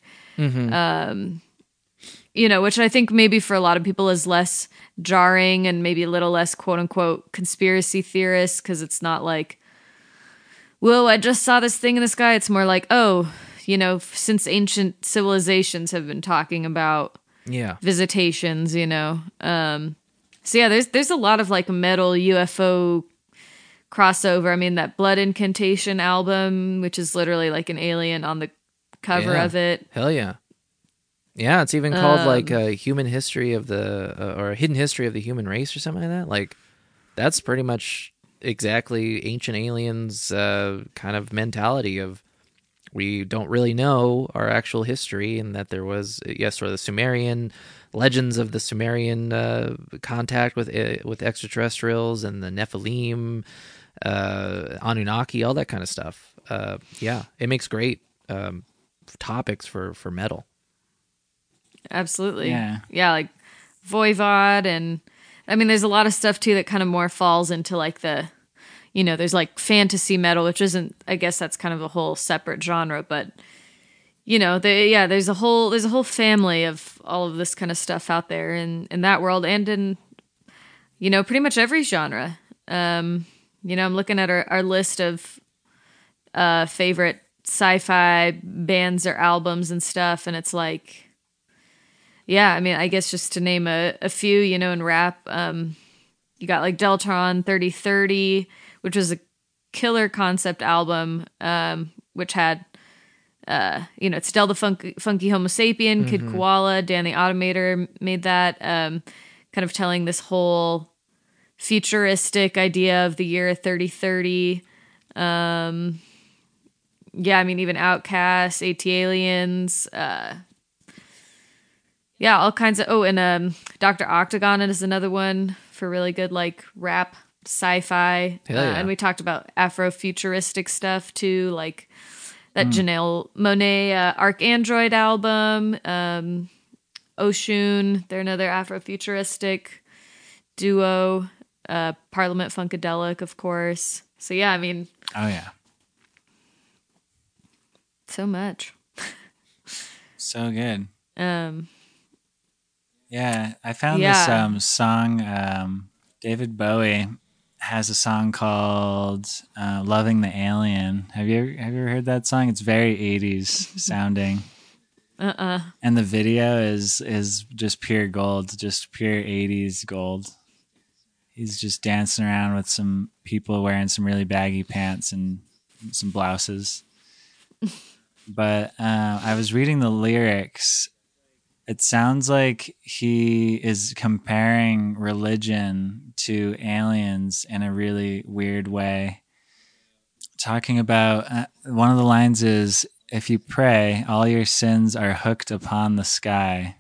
you know, which I think maybe for a lot of people is less jarring and maybe a little less quote unquote conspiracy theorist, because it's not like, whoa, I just saw this thing in the sky. It's more like, oh, you know, since ancient civilizations have been talking about Yeah. visitations, you know. So yeah, there's a lot of like metal UFO crossover. I mean, that Blood Incantation album, which is literally like an alien on the cover Yeah. of it. Hell yeah. Yeah, it's even called like a human history of the or a hidden history of the human race or something like that. Like that's pretty much exactly Ancient Aliens kind of mentality of we don't really know our actual history, and that there was sort of the Sumerian legends of the Sumerian contact with extraterrestrials and the Nephilim, Anunnaki, all that kind of stuff. Yeah, it makes great topics for metal. Absolutely. Yeah. Yeah, like Voivod, and I mean there's a lot of stuff too that kind of more falls into like the, you know, there's like fantasy metal, which isn't, I guess that's kind of a whole separate genre, but you know, there's a whole family of all of this kind of stuff out there in that world and in, you know, pretty much every genre. You know, I'm looking at our list of favorite sci-fi bands or albums and stuff, and it's like, yeah, I mean, I guess just to name a few, you know, in rap, you got like Deltron 3030, which was a killer concept album, which had, you know, it's Del the Funky Homo Sapien, Kid Koala, Dan the Automator made that, kind of telling this whole futuristic idea of the year 3030. Yeah, I mean, even Outkast, AT Aliens, yeah, all kinds of, and Dr. Octagon is another one for really good, like, rap, sci-fi. Hell yeah. And we talked about Afrofuturistic stuff, too, like that Janelle Monáe Arcandroid album, Oshun, they're another Afrofuturistic duo, Parliament Funkadelic, of course. So, yeah, I mean, Oh yeah. so much. So good. Um, Yeah, I found Yeah. this song. David Bowie has a song called "Loving the Alien." Have you ever heard that song? It's very 80s sounding. And the video is just pure gold, just pure 80s gold. He's just dancing around with some people wearing some really baggy pants and some blouses. But I was reading the lyrics. It sounds like he is comparing religion to aliens in a really weird way. Talking about one of the lines is, if you pray, all your sins are hooked upon the sky.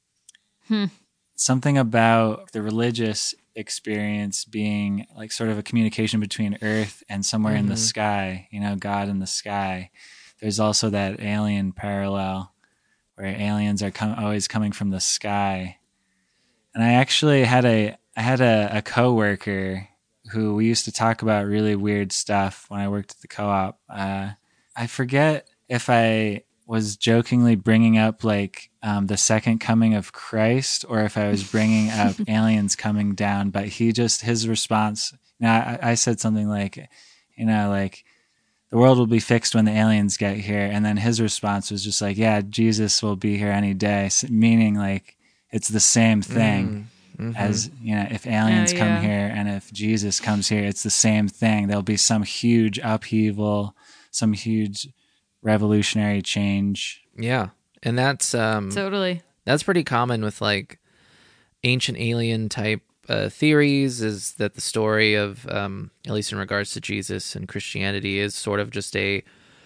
Something about the religious experience being like sort of a communication between Earth and somewhere in the sky, God in the sky. There's also that alien parallel where aliens are always coming from the sky. And I actually had a coworker who we used to talk about really weird stuff when I worked at the co-op. I forget if I was jokingly bringing up like the second coming of Christ, or if I was bringing up aliens coming down. But his response, I said something like, like the world will be fixed when the aliens get here. And then his response was just like, yeah, Jesus will be here any day. Meaning like it's the same thing as, if aliens come here and if Jesus comes here, it's the same thing. There'll be some huge upheaval, some huge revolutionary change. Yeah. And that's Totally. that's pretty common with like ancient alien type theories, is that the story of at least in regards to Jesus and Christianity is sort of just a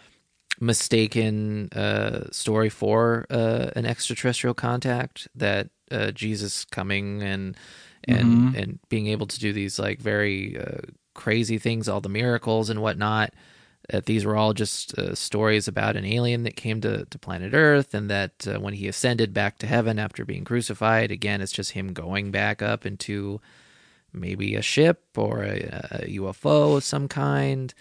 mistaken story for an extraterrestrial contact, that Jesus coming and being able to do these like very crazy things, all the miracles and whatnot, that these were all just stories about an alien that came to planet Earth, and that when he ascended back to heaven after being crucified, again, it's just him going back up into maybe a ship or a UFO of some kind.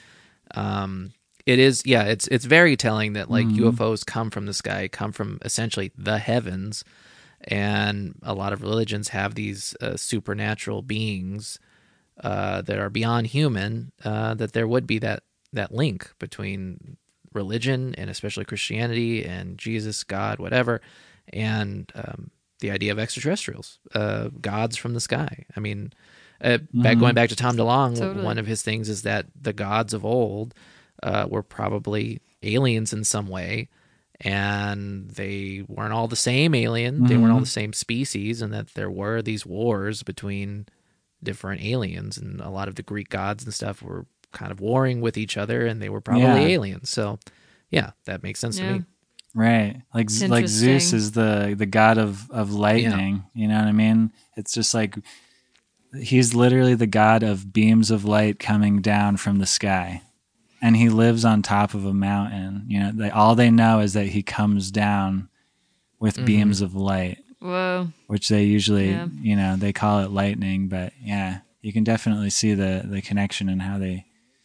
It is, it's very telling that like UFOs come from the sky, come from essentially the heavens, and a lot of religions have these supernatural beings that are beyond human, that there would be that link between religion and especially Christianity and Jesus, God, whatever, and the idea of extraterrestrials, gods from the sky. I mean, going back to Tom DeLonge, Totally. one of his things is that the gods of old were probably aliens in some way, and they weren't all the same alien. They weren't all the same species, and that there were these wars between different aliens, and a lot of the Greek gods and stuff were kind of warring with each other, and they were probably aliens. So yeah, that makes sense to me. Right. Like Zeus Interesting. is the god of lightning. You know what I mean? It's just like he's literally the god of beams of light coming down from the sky. And he lives on top of a mountain. All they know is that he comes down with beams of light, Whoa. which they usually, they call it lightning. But yeah, you can definitely see the connection and how they,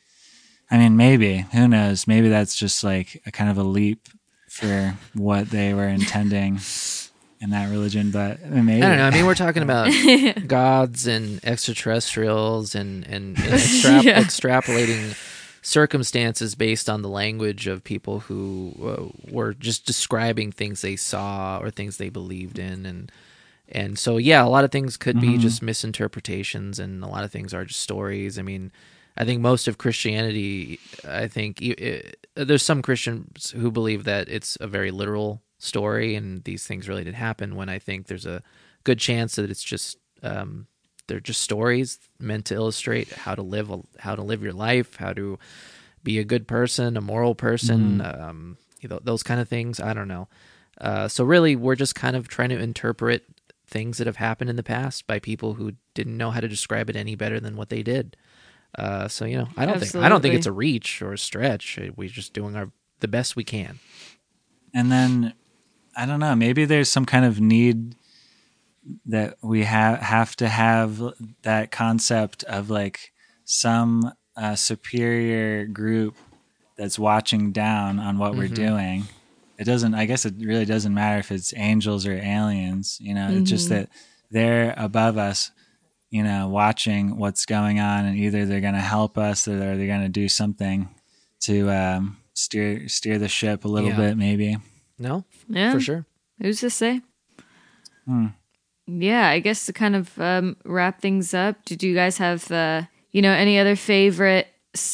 maybe, who knows? Maybe that's just like a kind of a leap for what they were intending in that religion, but maybe. I don't know. I mean, we're talking about gods and extraterrestrials and extrapolating circumstances based on the language of people who were just describing things they saw or things they believed in, and so a lot of things could be just misinterpretations, and a lot of things are just stories. I mean, I think most of Christianity, there's some Christians who believe that it's a very literal story and these things really did happen, when I think there's a good chance that it's just they're just stories meant to illustrate how to live your life, how to be a good person, a moral person, those kind of things. I don't know. So really, we're just kind of trying to interpret things that have happened in the past by people who didn't know how to describe it any better than what they did. I don't think it's a reach or a stretch. We're just doing the best we can. And then, I don't know, maybe there's some kind of need that we have to have that concept of like some superior group that's watching down on what we're doing. I guess it really doesn't matter if it's angels or aliens, it's just that they're above us, watching what's going on, and either they're going to help us or they're going to do something to steer the ship a little bit, maybe. No, Yeah. for sure. Who's to say? Yeah, I guess to kind of wrap things up, did you guys have any other favorite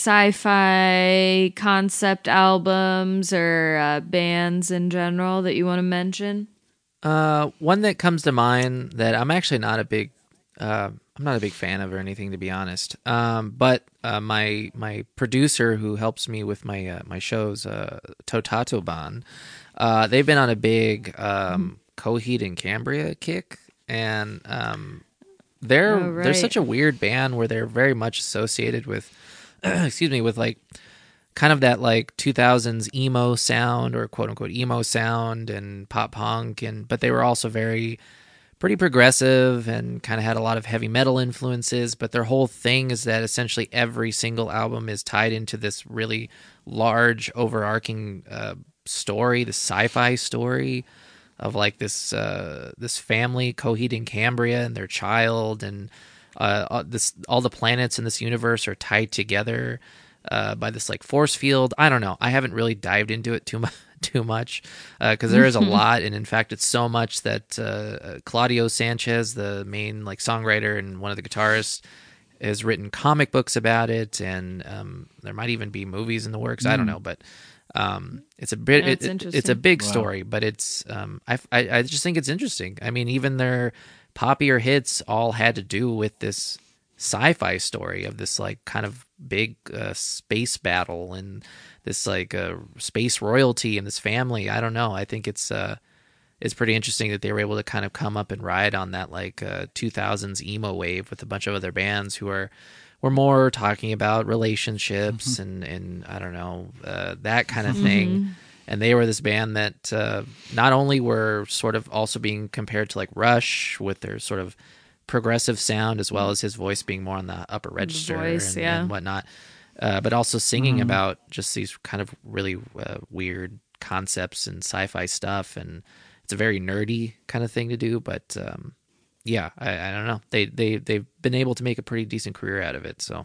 sci-fi concept albums or bands in general that you want to mention? One that comes to mind that I'm actually not a big fan of or anything, to be honest. But my producer who helps me with my shows, Totatoban, they've been on a big Coheed and Cambria kick, and they're such a weird band where they're very much associated with, with like kind of that like 2000s emo sound or quote unquote emo sound and pop punk, but they were also pretty progressive and kind of had a lot of heavy metal influences. But their whole thing is that essentially every single album is tied into this really large overarching story, the sci-fi story of like this family, Coheed and Cambria, and their child, and all the planets in this universe are tied together by this like force field. I don't know. I haven't really dived into it too much because there is a lot, and in fact, it's so much that Claudio Sanchez, the main like songwriter and one of the guitarists, has written comic books about it, and there might even be movies in the works. I don't know, but it's a bit it's a big story, but it's I just think it's interesting. I mean, even their poppier hits all had to do with this sci-fi story of this like kind of big space battle and this like space royalty and this family. I don't know. I think it's pretty interesting that they were able to kind of come up and ride on that like 2000s emo wave with a bunch of other bands who were more talking about relationships and I don't know, that kind of thing. And they were this band that not only were sort of also being compared to like Rush with their sort of progressive sound, as well as his voice being more on the upper register and whatnot, but also singing about just these kind of really weird concepts and sci-fi stuff. And it's a very nerdy kind of thing to do, but yeah, I don't know. They've been able to make a pretty decent career out of it. So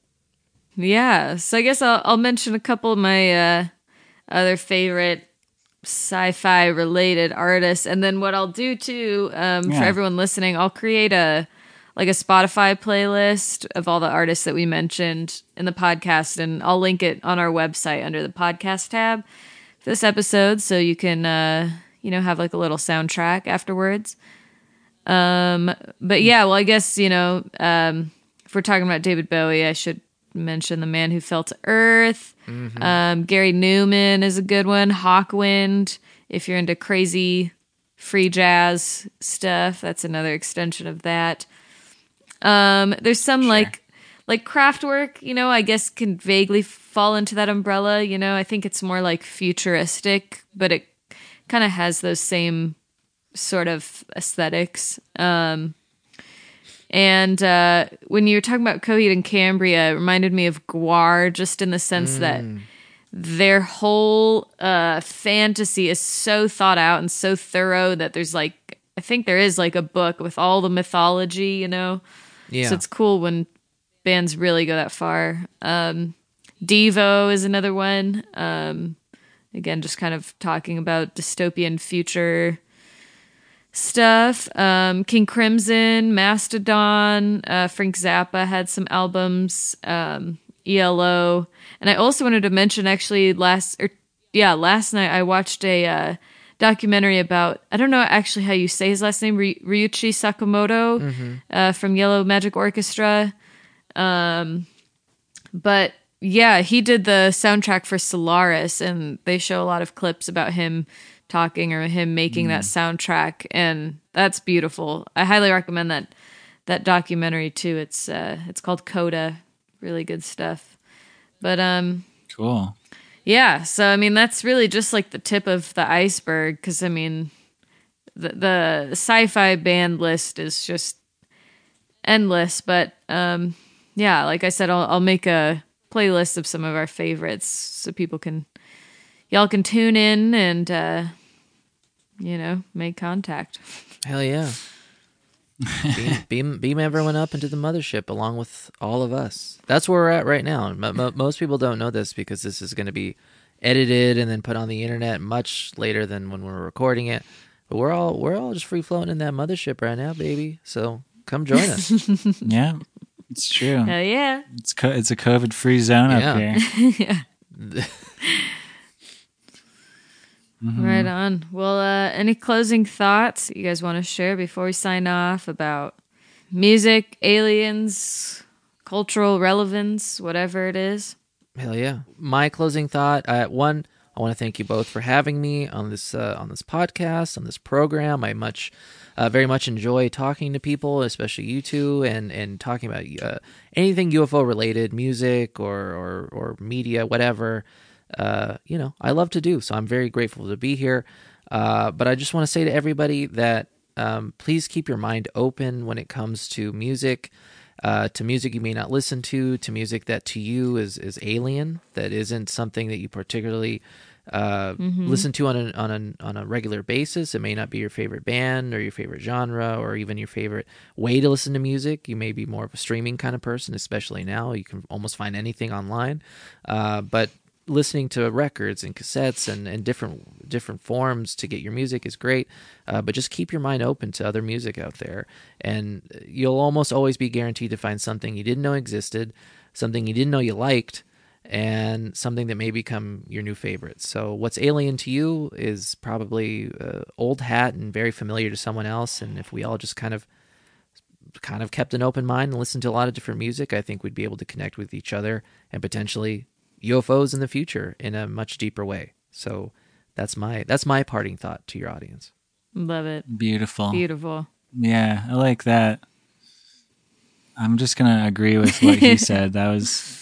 yeah, so I guess I'll mention a couple of my other favorite sci-fi related artists, and then what I'll do too for everyone listening, I'll create a Spotify playlist of all the artists that we mentioned in the podcast, and I'll link it on our website under the podcast tab for this episode, so you can have like a little soundtrack afterwards. But yeah, well, I guess if we're talking about David Bowie, I should mention The Man Who Fell to Earth. Gary Newman is a good one. Hawkwind, if you're into crazy free jazz stuff, that's another extension of that. There's some like Kraftwerk, I guess can vaguely fall into that umbrella. I think it's more like futuristic, but it kind of has those same sort of aesthetics. And when you were talking about Coheed and Cambria, it reminded me of Gwar, just in the sense that their whole fantasy is so thought out and so thorough that there's I think there is like a book with all the mythology, Yeah. So it's cool when bands really go that far. Devo is another one. Again, just kind of talking about dystopian future stuff. King Crimson, Mastodon, Frank Zappa had some albums, ELO. And I also wanted to mention actually last night I watched a documentary about, I don't know actually how you say his last name, Ryuichi Sakamoto, from Yellow Magic Orchestra. But yeah, he did the soundtrack for Solaris, and they show a lot of clips about him talking or him making that soundtrack, and that's beautiful. I highly recommend that documentary too. It's called Coda. Really good stuff. But cool. Yeah, so I mean that's really just like the tip of the iceberg, because I mean the sci-fi band list is just endless. But yeah, like I said, I'll make a playlist of some of our favorites so y'all can tune in and make contact. Hell yeah. beam everyone up into the mothership along with all of us. That's where we're at right now. Most people don't know this because this is going to be edited and then put on the internet much later than when we were recording it. But we're all just free floating in that mothership right now, baby. So come join us. Yeah, it's true. Hell yeah. It's a COVID-free zone up Yeah. here. Right on. Well, any closing thoughts you guys want to share before we sign off about music, aliens, cultural relevance, whatever it is? Hell yeah. My closing thought, one, I want to thank you both for having me on this podcast, on this program. I very much enjoy talking to people, especially you two, and talking about anything UFO related, music or media, whatever. I love to do. So I'm very grateful to be here. But I just want to say to everybody that please keep your mind open when it comes to music you may not listen to music that to you is alien, that isn't something that you particularly listen to on a regular basis. It may not be your favorite band or your favorite genre or even your favorite way to listen to music. You may be more of a streaming kind of person, especially now. You can almost find anything online. But listening to records and cassettes and different forms to get your music is great, but just keep your mind open to other music out there, and you'll almost always be guaranteed to find something you didn't know existed, something you didn't know you liked, and something that may become your new favorite. So what's alien to you is probably old hat and very familiar to someone else, and if we all just kind of kept an open mind and listened to a lot of different music, I think we'd be able to connect with each other and potentially UFOs in the future in a much deeper way. So that's my parting thought to your audience. Love it. Beautiful. Beautiful. Yeah, I like that. I'm just gonna agree with what he said. That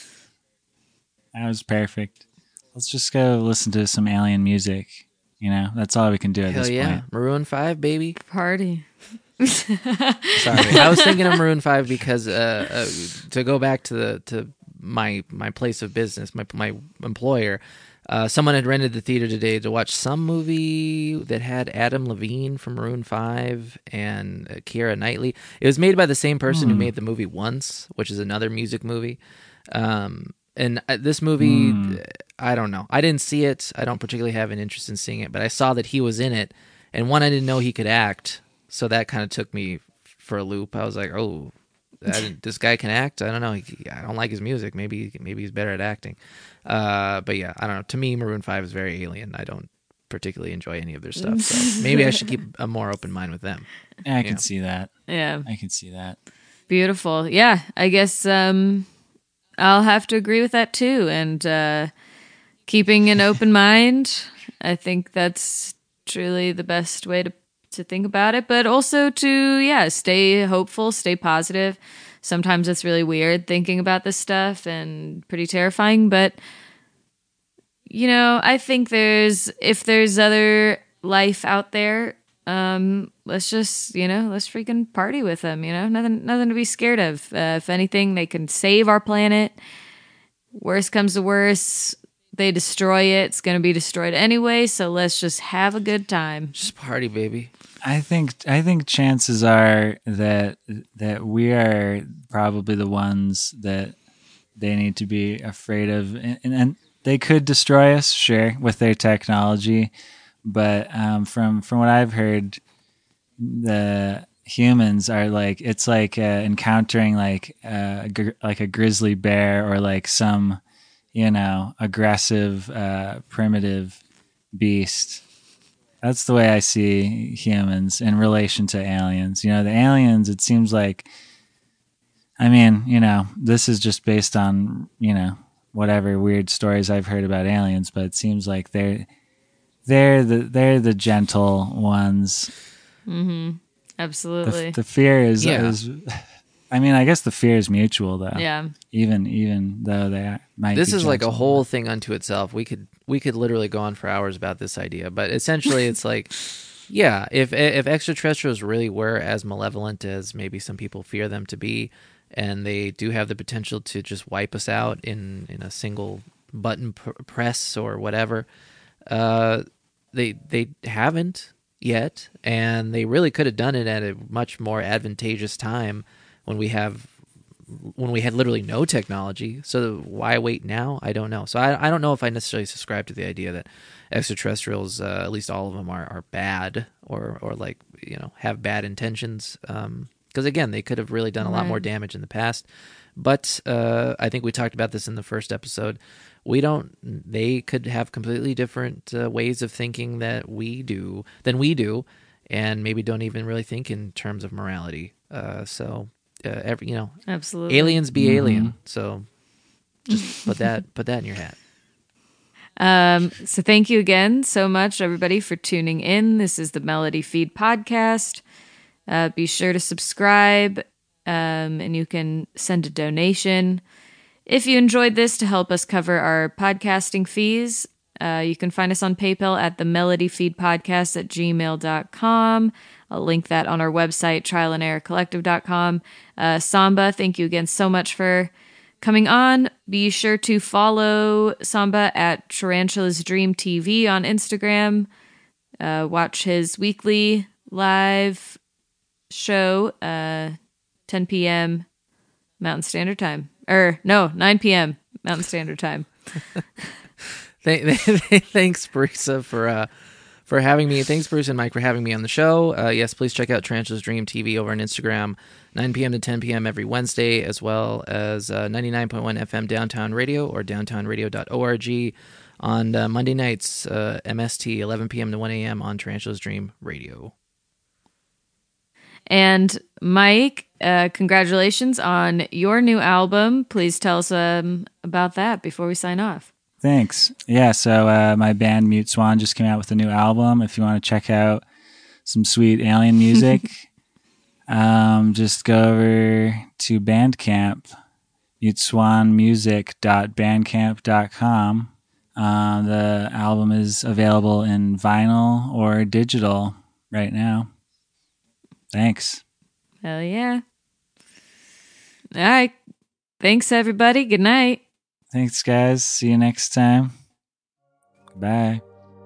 was perfect. Let's just go listen to some alien music. That's all we can do at Hell this yeah. point. Maroon 5, baby. Party. Sorry. I was thinking of Maroon 5 because to go back to my place of business, my employer, someone had rented the theater today to watch some movie that had Adam Levine from Maroon 5 and Keira Knightley. It was made by the same person who made the movie Once, which is another music movie. And this movie, I don't know. I didn't see it. I don't particularly have an interest in seeing it, but I saw that he was in it. And one, I didn't know he could act, so that kind of took me for a loop. I was like, oh, this guy can act? I don't know. I don't like his music. Maybe he's better at acting. But yeah, I don't know. To me, Maroon 5 is very alien. I don't particularly enjoy any of their stuff. So maybe I should keep a more open mind with them. Yeah, I can see that. Yeah. I can see that. Beautiful. Yeah, I guess I'll have to agree with that too. And keeping an open mind, I think that's truly the best way to think about it. But also to, stay hopeful, stay positive. Sometimes it's really weird thinking about this stuff and pretty terrifying. But, I think if there's other life out there, let's just, let's freaking party with them, nothing to be scared of. If anything, they can save our planet. Worst comes to worst, they destroy it. It's going to be destroyed anyway. So let's just have a good time. Just party, baby. I think chances are that we are probably the ones that they need to be afraid of, and they could destroy us, sure, with their technology. But from what I've heard, the humans are like, it's like encountering like a grizzly bear or like some aggressive primitive beast. That's the way I see humans in relation to aliens. The aliens, it seems like, this is just based on whatever weird stories I've heard about aliens, but it seems like they're the gentle ones. Mm-hmm. Absolutely. The fear is I guess the fear is mutual though. Yeah. Even though they might. This be is like a gentle. whole thing unto itself. We could literally go on for hours about this idea, but essentially it's like, yeah, if extraterrestrials really were as malevolent as maybe some people fear them to be, and they do have the potential to just wipe us out in a single button press or whatever, they haven't yet, and they really could have done it at a much more advantageous time when we have when we had literally no technology. So why wait now? I don't know. So I don't know if I necessarily subscribe to the idea that extraterrestrials, at least all of them, are bad or like, have bad intentions. Because again, they could have really done a lot more damage in the past. But I think we talked about this in the first episode. They could have completely different ways of thinking than we do, and maybe don't even really think in terms of morality. Absolutely, aliens be alien. So just put that in your hat. So thank you again so much, everybody, for tuning in. This is the Melody Feed podcast. Be sure to subscribe, and you can send a donation if you enjoyed this to help us cover our podcasting fees. You can find us on PayPal at themelodyfeedpodcast@gmail.com. I'll link that on our website, trialanderrorcollective.com. Samba, thank you again so much for coming on. Be sure to follow Samba at Tarantula's Dream TV on Instagram. Watch his weekly live show, 10 p.m. Mountain Standard Time. 9 p.m. Mountain Standard Time. Thanks, Brisa, for having me. Thanks, Bruce and Mike, for having me on the show. Yes, please check out Tarantula's Dream TV over on Instagram, 9 p.m. to 10 p.m. every Wednesday, as well as 99.1 FM Downtown Radio or downtownradio.org on Monday nights, MST, 11 p.m. to 1 a.m. on Tarantula's Dream Radio. And Mike, congratulations on your new album. Please tell us about that before we sign off. Thanks. Yeah, so my band Mute Swan just came out with a new album. If you want to check out some sweet alien music, just go over to Bandcamp, muteswanmusic.bandcamp.com. The album is available in vinyl or digital right now. Thanks. Hell yeah. All right. Thanks, everybody. Good night. Thanks, guys. See you next time. Bye.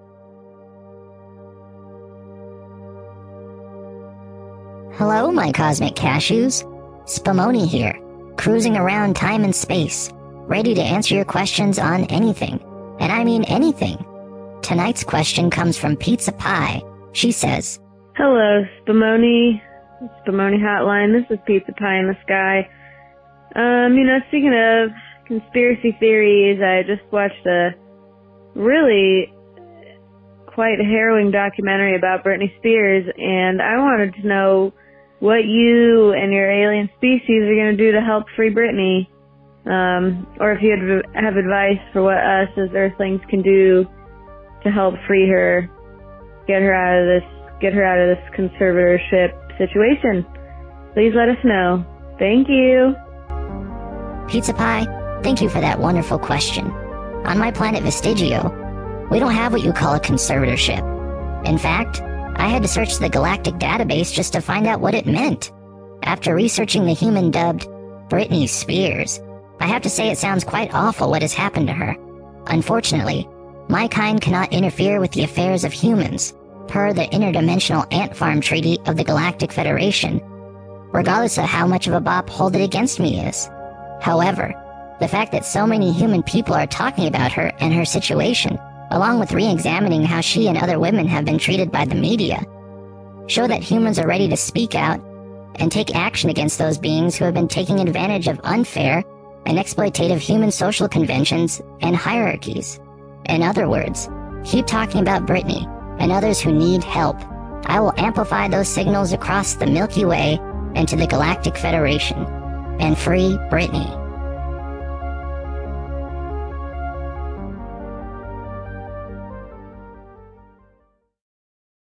Hello, my cosmic cashews. Spumoni here, cruising around time and space, ready to answer your questions on anything. And I mean anything. Tonight's question comes from Pizza Pie. She says, Hello, Spumoni Hotline. This is Pizza Pie in the Sky. Speaking of conspiracy theories, I just watched a really quite harrowing documentary about Britney Spears, and I wanted to know what you and your alien species are going to do to help free Britney, or if you have advice for what us as Earthlings can do to help free her, get her out of this conservatorship situation. Please let us know. Thank you. Pizza Pie, thank you for that wonderful question. On my planet Vestigio, we don't have what you call a conservatorship. In fact, I had to search the galactic database just to find out what it meant. After researching the human dubbed Britney Spears, I have to say it sounds quite awful what has happened to her. Unfortunately, my kind cannot interfere with the affairs of humans, per the Interdimensional Ant Farm Treaty of the Galactic Federation, regardless of how much of a bop Hold It Against Me is. However, the fact that so many human people are talking about her and her situation, along with re-examining how she and other women have been treated by the media, show that humans are ready to speak out and take action against those beings who have been taking advantage of unfair and exploitative human social conventions and hierarchies. In other words, keep talking about Britney and others who need help. I will amplify those signals across the Milky Way and to the Galactic Federation, and free Britney.